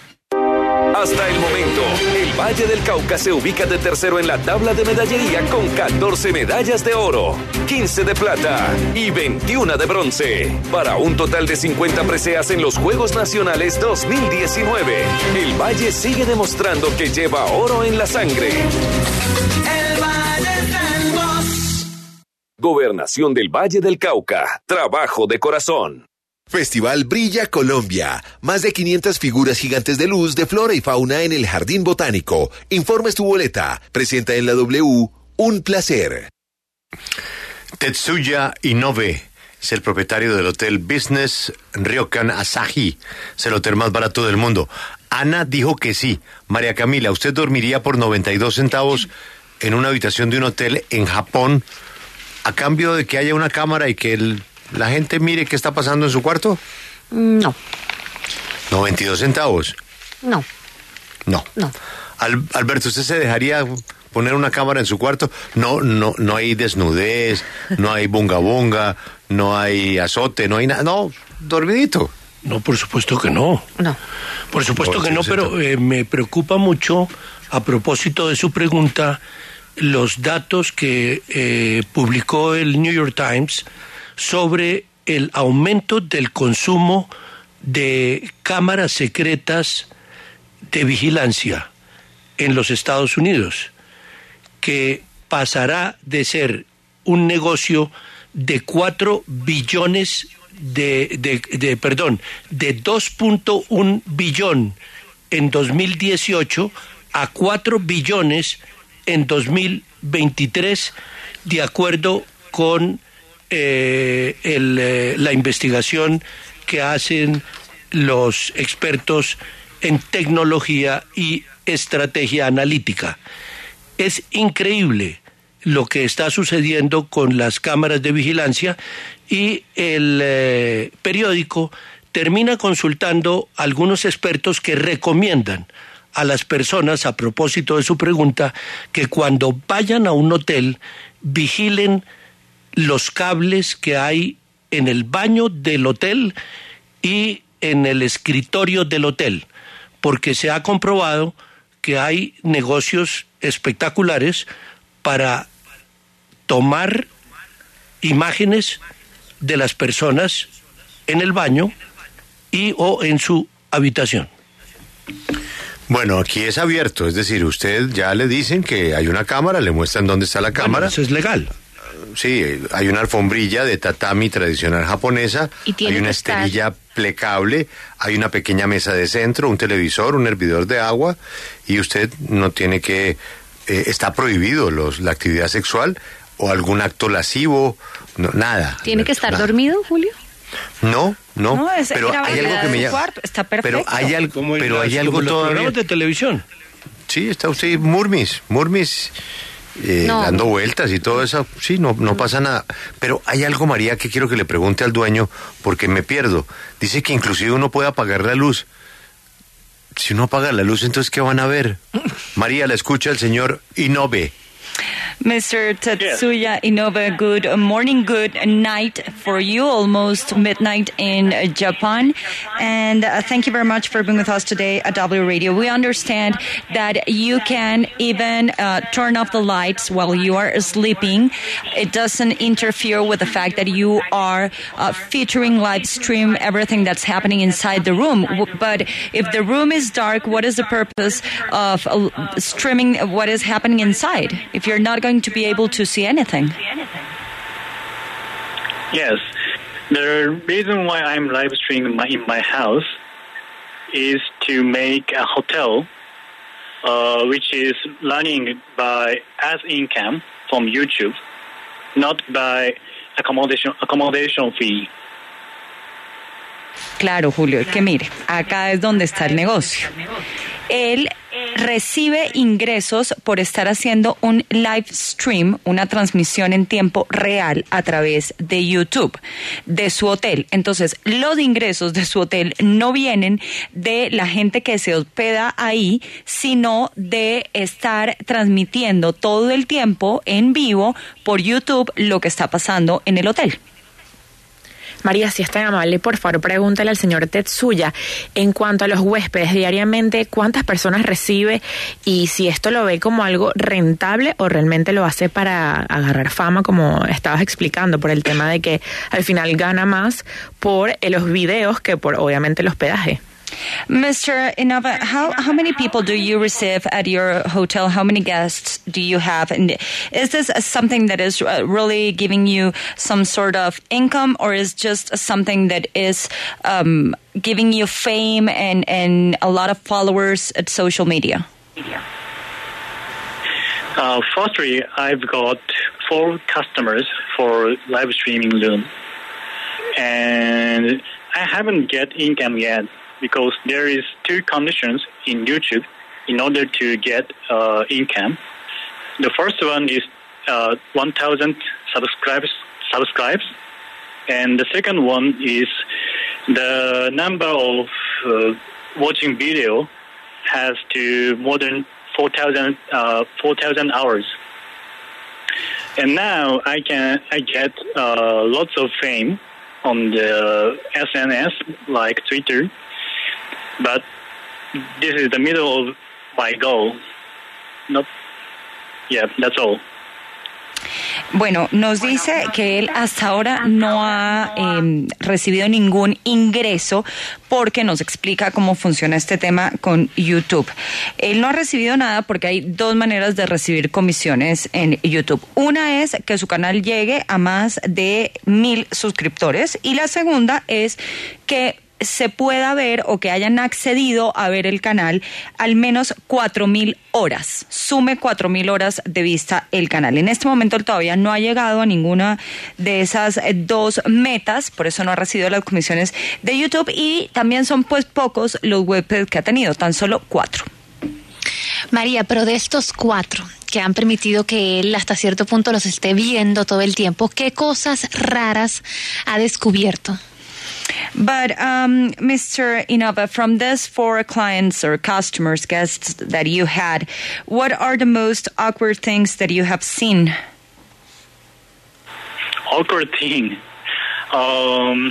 Hasta el momento, el Valle del Cauca se ubica de tercero en la tabla de medallería con catorce medallas de oro, quince de plata y veintiuna de bronce, para un total de cincuenta preseas en los Juegos Nacionales dos mil diecinueve. El Valle sigue demostrando que lleva oro en la sangre. El Valle del Voz. Gobernación del Valle del Cauca. Trabajo de corazón. Festival Brilla Colombia. Más de quinientas figuras gigantes de luz de flora y fauna en el Jardín Botánico. Informes tu boleta. Presenta en la W un placer. Tetsuya Inoue es el propietario del hotel Business Ryokan Asahi. Es el hotel más barato del mundo. Ana dijo que sí. María Camila, ¿usted dormiría por noventa y dos centavos en una habitación de un hotel en Japón a cambio de que haya una cámara y que el... la gente mire qué está pasando en su cuarto? No. ¿noventa y dos centavos? No. No. No. Al, Alberto, ¿usted se dejaría poner una cámara en su cuarto? No, no, no hay desnudez, no hay bunga bunga, no hay azote, no hay nada. No, dormidito. No, por supuesto que no. No. Por supuesto que no, pero eh, me preocupa mucho, a propósito de su pregunta, los datos que eh, publicó el New York Times sobre el aumento del consumo de cámaras secretas de vigilancia en los Estados Unidos, que pasará de ser un negocio de cuatro billones de, de, de perdón, de dos punto uno billón en dos mil dieciocho a cuatro billones en dos mil veintitrés, de acuerdo con Eh, el, eh, la investigación que hacen los expertos en tecnología y estrategia analítica. Es increíble lo que está sucediendo con las cámaras de vigilancia, y el eh, periódico termina consultando a algunos expertos que recomiendan a las personas, a propósito de su pregunta, que cuando vayan a un hotel vigilen los cables que hay en el baño del hotel y en el escritorio del hotel, porque se ha comprobado que hay negocios espectaculares para tomar imágenes de las personas en el baño y o en su habitación. Bueno, aquí es abierto, es decir, usted ya le dicen que hay una cámara, le muestran dónde está la cámara. Bueno, eso es legal. Sí, hay una alfombrilla de tatami tradicional japonesa, y tiene hay una que estar... esterilla impecable, hay una pequeña mesa de centro, un televisor, un hervidor de agua, y usted no tiene que, eh, está prohibido los, la actividad sexual o algún acto lascivo, no, nada. ¿Tiene que estar nada. dormido, Julio? No, no, No, es pero hay algo que me llama. Está perfecto. Pero hay algo, Como en pero las- hay algo como en los todavía. programas de televisión. Sí, está usted Murmis, Murmis eh, No. dando vueltas y todo eso. Sí, no, no pasa nada. Pero hay algo, María, que quiero que le pregunte al dueño porque me pierdo. Dice que inclusive uno puede apagar la luz. Si uno apaga la luz, entonces ¿qué van a ver? María, la escucha el señor Inoue. Mister Tetsuya Inoue, good morning, good night for you, almost midnight in uh, Japan. And uh, thank you very much for being with us today at W Radio. We understand that you can even uh, turn off the lights while you are sleeping. It doesn't interfere with the fact that you are uh, featuring live stream everything that's happening inside the room. W- But if the room is dark, what is the purpose of uh, streaming what is happening inside if you're not going to be able to see anything? Yes. The reason why I'm live streaming my, in my house is to make a hotel uh, which is running by as income from YouTube, not by accommodation accommodation fee. Claro, Julio, es que mire, acá es donde está el negocio. Él recibe ingresos por estar haciendo un live stream, una transmisión en tiempo real a través de YouTube de su hotel. Entonces, los ingresos de su hotel no vienen de la gente que se hospeda ahí, sino de estar transmitiendo todo el tiempo en vivo por YouTube lo que está pasando en el hotel. María, si es tan amable, por favor, pregúntale al señor Tetsuya en cuanto a los huéspedes diariamente, ¿cuántas personas recibe? Y si esto lo ve como algo rentable o realmente lo hace para agarrar fama, como estabas explicando, por el tema de que al final gana más por eh, los videos que por, obviamente, el hospedaje. Mister Inaba, how, how many people do you receive at your hotel? How many guests do you have? And is this something that is uh, really giving you some sort of income, or is just something that is um, giving you fame and, and a lot of followers at social media? Uh, firstly, I've got four customers for live streaming room, and I haven't get income yet because there is two conditions in YouTube in order to get uh, income. The first one is uh, one thousand subscribers, subscribes, and the second one is the number of uh, watching video has to more than four thousand uh, four thousand hours. And now I can I get uh, lots of fame on the S N S like Twitter, but this is the middle of my goal. Not, yeah, that's all. Bueno, nos dice que él hasta ahora no ha eh, recibido ningún ingreso porque nos explica cómo funciona este tema con YouTube. Él no ha recibido nada porque hay dos maneras de recibir comisiones en YouTube. Una es que su canal llegue a más de mil suscriptores y la segunda es que se pueda ver o que hayan accedido a ver el canal al menos cuatro mil horas. Sume cuatro mil horas de vista el canal. En este momento él todavía no ha llegado a ninguna de esas dos metas, por eso no ha recibido las comisiones de YouTube y también son pues pocos los huéspedes que ha tenido, tan solo cuatro. María, pero de estos cuatro que han permitido que él hasta cierto punto los esté viendo todo el tiempo, ¿qué cosas raras ha descubierto? But, um, Mister Inaba, from these four clients or customers, guests that you had, what are the most awkward things that you have seen? Awkward thing. Um,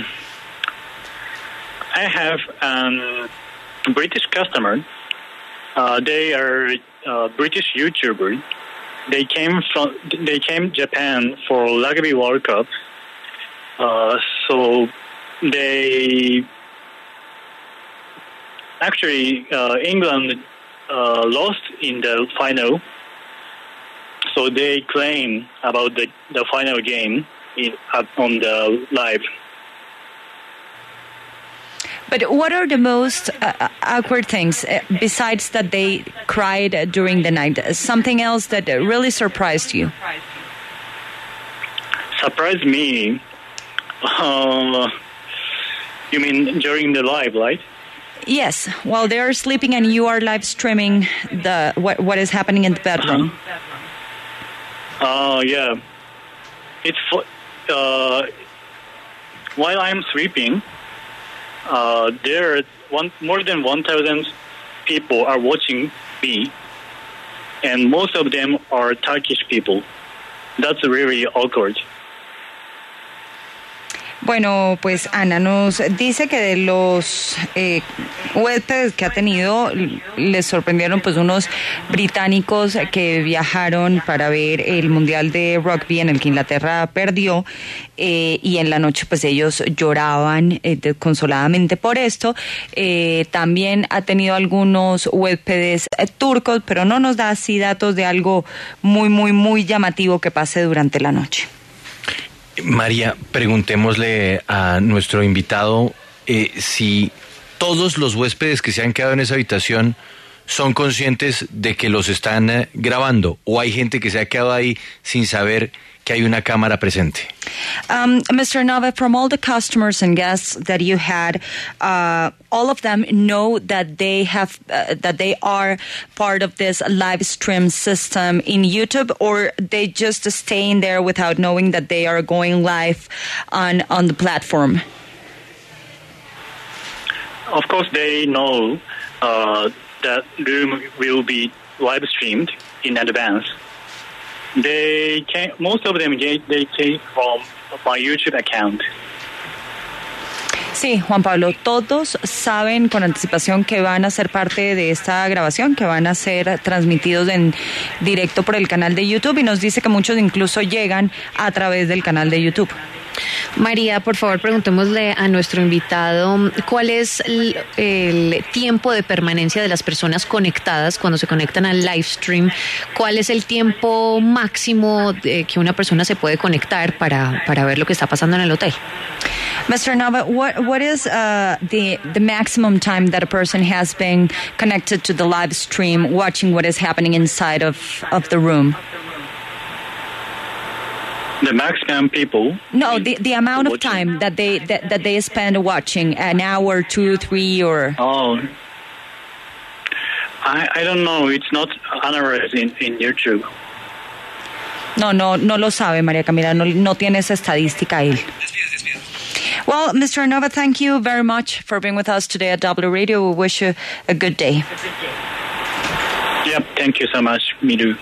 I have a um, British customer. Uh, they are uh, British YouTuber. They came from they came Japan for Rugby World Cup. Uh, so. They actually uh, England uh, lost in the final, so they claim about the, the final game in, uh, on the live. But what are the most uh, awkward things uh, besides that they cried uh, during the night? Something else that uh, really surprised you? Surprised me? Uh, you mean during the live, right? Yes, while they're sleeping and you are live streaming the what what is happening in the bedroom. Oh uh, yeah, it's uh, while I'm sleeping. Uh, there, one more than one thousand people are watching me, and most of them are Turkish people. That's really awkward. Bueno, pues Ana nos dice que de los eh, huéspedes que ha tenido, les sorprendieron pues unos británicos que viajaron para ver el Mundial de Rugby en el que Inglaterra perdió, eh, y en la noche pues ellos lloraban eh, desconsoladamente por esto. Eh, también ha tenido algunos huéspedes eh, turcos, pero no nos da así datos de algo muy, muy, muy llamativo que pase durante la noche. María, preguntémosle a nuestro invitado eh, si todos los huéspedes que se han quedado en esa habitación son conscientes de que los están eh, grabando, o hay gente que se ha quedado ahí sin saber que hay una cámara presente. Um, Mister Nava, from all the customers and guests that you had, uh, all of them know that they have uh, that they are part of this live stream system in YouTube, or they just stay in there without knowing that they are going live on on the platform? Of course, they know uh, that room will be live streamed in advance. They came, most of them they came from my YouTube account. Sí, Juan Pablo, todos saben con anticipación que van a ser parte de esta grabación, que van a ser transmitidos en directo por el canal de YouTube, y nos dice que muchos incluso llegan a través del canal de YouTube. María, por favor, preguntémosle a nuestro invitado cuál es el, el tiempo de permanencia de las personas conectadas cuando se conectan al live stream. ¿Cuál es el tiempo máximo de que una persona se puede conectar para, para ver lo que está pasando en el hotel? Mister Nava, what what is uh, the the maximum time that a person has been connected to the live stream, watching what is happening inside of, of the room? The maximum people? No, the, the amount of time that they that, that they spend watching, an hour, two, three, or... Oh, I, I don't know. It's not analyzed in, in YouTube. No, no, no lo sabe, María Camila. No, no tiene esa estadística él. Well, Mister Nova, thank you very much for being with us today at W Radio. We wish you a good day. Yep, thank you so much. Me too.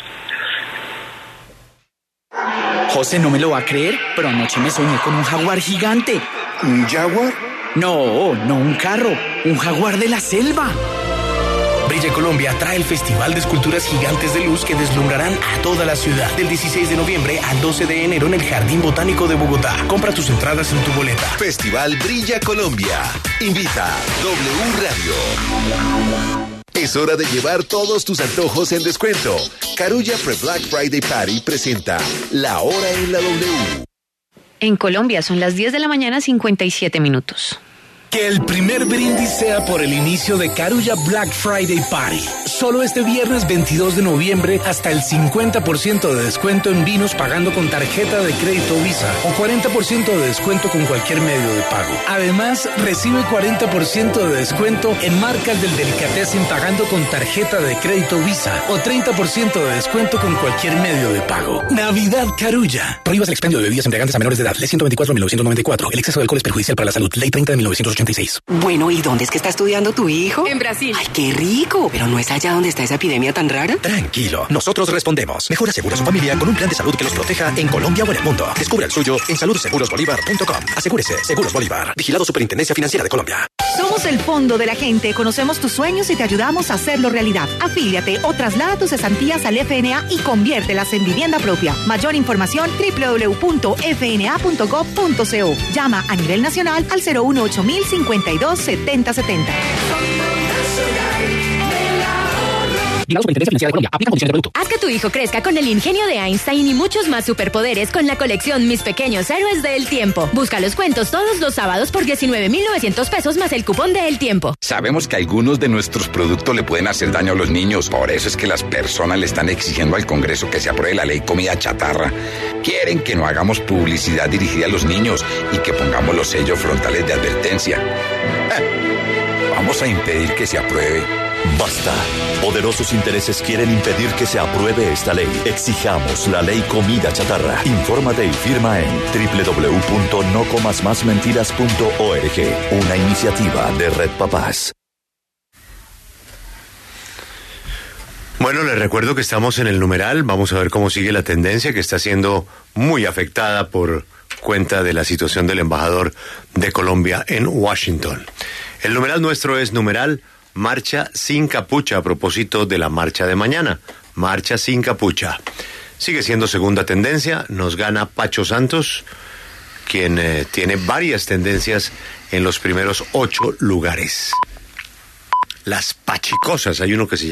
José no me lo va a creer, pero anoche me soñé con un jaguar gigante. ¿Un jaguar? No, no un carro, un jaguar de la selva. Brilla Colombia trae el Festival de Esculturas Gigantes de Luz que deslumbrarán a toda la ciudad del dieciséis de noviembre al doce de enero en el Jardín Botánico de Bogotá. Compra tus entradas en tu boleta. Festival Brilla Colombia. Invita W Radio. Es hora de llevar todos tus antojos en descuento. Carulla Pre-Black Friday Party presenta La Hora en la W. En Colombia son las diez de la mañana, cincuenta y siete minutos. Que el primer brindis sea por el inicio de Carulla Black Friday Party. Solo este viernes veintidós de noviembre hasta el cincuenta por ciento de descuento en vinos pagando con tarjeta de crédito Visa o cuarenta por ciento de descuento con cualquier medio de pago. Además, recibe cuarenta por ciento de descuento en marcas del delicatessen pagando con tarjeta de crédito Visa o treinta por ciento de descuento con cualquier medio de pago. Navidad Carulla. Prohíbas el expendio de bebidas embriagantes a menores de edad. Ley ciento veinticuatro de mil novecientos noventa y cuatro. El exceso de alcohol es perjudicial para la salud. Ley treinta de mil novecientos ochenta y seis. Bueno, ¿y dónde es que está estudiando tu hijo? En Brasil. ¡Ay, qué rico! Pero no es allá donde está esa epidemia tan rara. Tranquilo, nosotros respondemos. Mejor asegura a su familia con un plan de salud que los proteja en Colombia o en el mundo. Descubra el suyo en salud seguros bolívar punto com. Asegúrese, Seguros Bolívar. Vigilado Superintendencia Financiera de Colombia. Somos el fondo de la gente, conocemos tus sueños y te ayudamos a hacerlo realidad. Afíliate o traslada tus cesantías al F N A y conviértelas en vivienda propia. Mayor información doble u doble u doble u punto f n a punto gov punto co. Llama a nivel nacional al cero uno ocho mil cincuenta y dos setenta setenta. Vigilado Superintendencia Financiera de Colombia. Aplican condiciones de producto. Haz que tu hijo crezca con el ingenio de Einstein y muchos más superpoderes con la colección Mis Pequeños Héroes del Tiempo. Busca los cuentos todos los sábados por diecinueve mil novecientos pesos más el cupón de El Tiempo. Sabemos que algunos de nuestros productos le pueden hacer daño a los niños. Por eso es que las personas le están exigiendo al Congreso que se apruebe la ley comida chatarra. Quieren que no hagamos publicidad dirigida a los niños y que pongamos los sellos frontales de advertencia. Eh, vamos a impedir que se apruebe. Basta. Poderosos intereses quieren impedir que se apruebe esta ley. Exijamos la ley comida chatarra. Infórmate y firma en doble u doble u doble u punto no comas más mentiras punto org. Una iniciativa de Red Papás. Bueno, les recuerdo que estamos en el numeral. Vamos a ver cómo sigue la tendencia, que está siendo muy afectada por cuenta de la situación del embajador de Colombia en Washington. El numeral nuestro es numeral Marcha sin capucha, a propósito de la marcha de mañana. Marcha sin capucha. Sigue siendo segunda tendencia, nos gana Pacho Santos, quien eh, tiene varias tendencias en los primeros ocho lugares. Las pachicosas, hay uno que se llama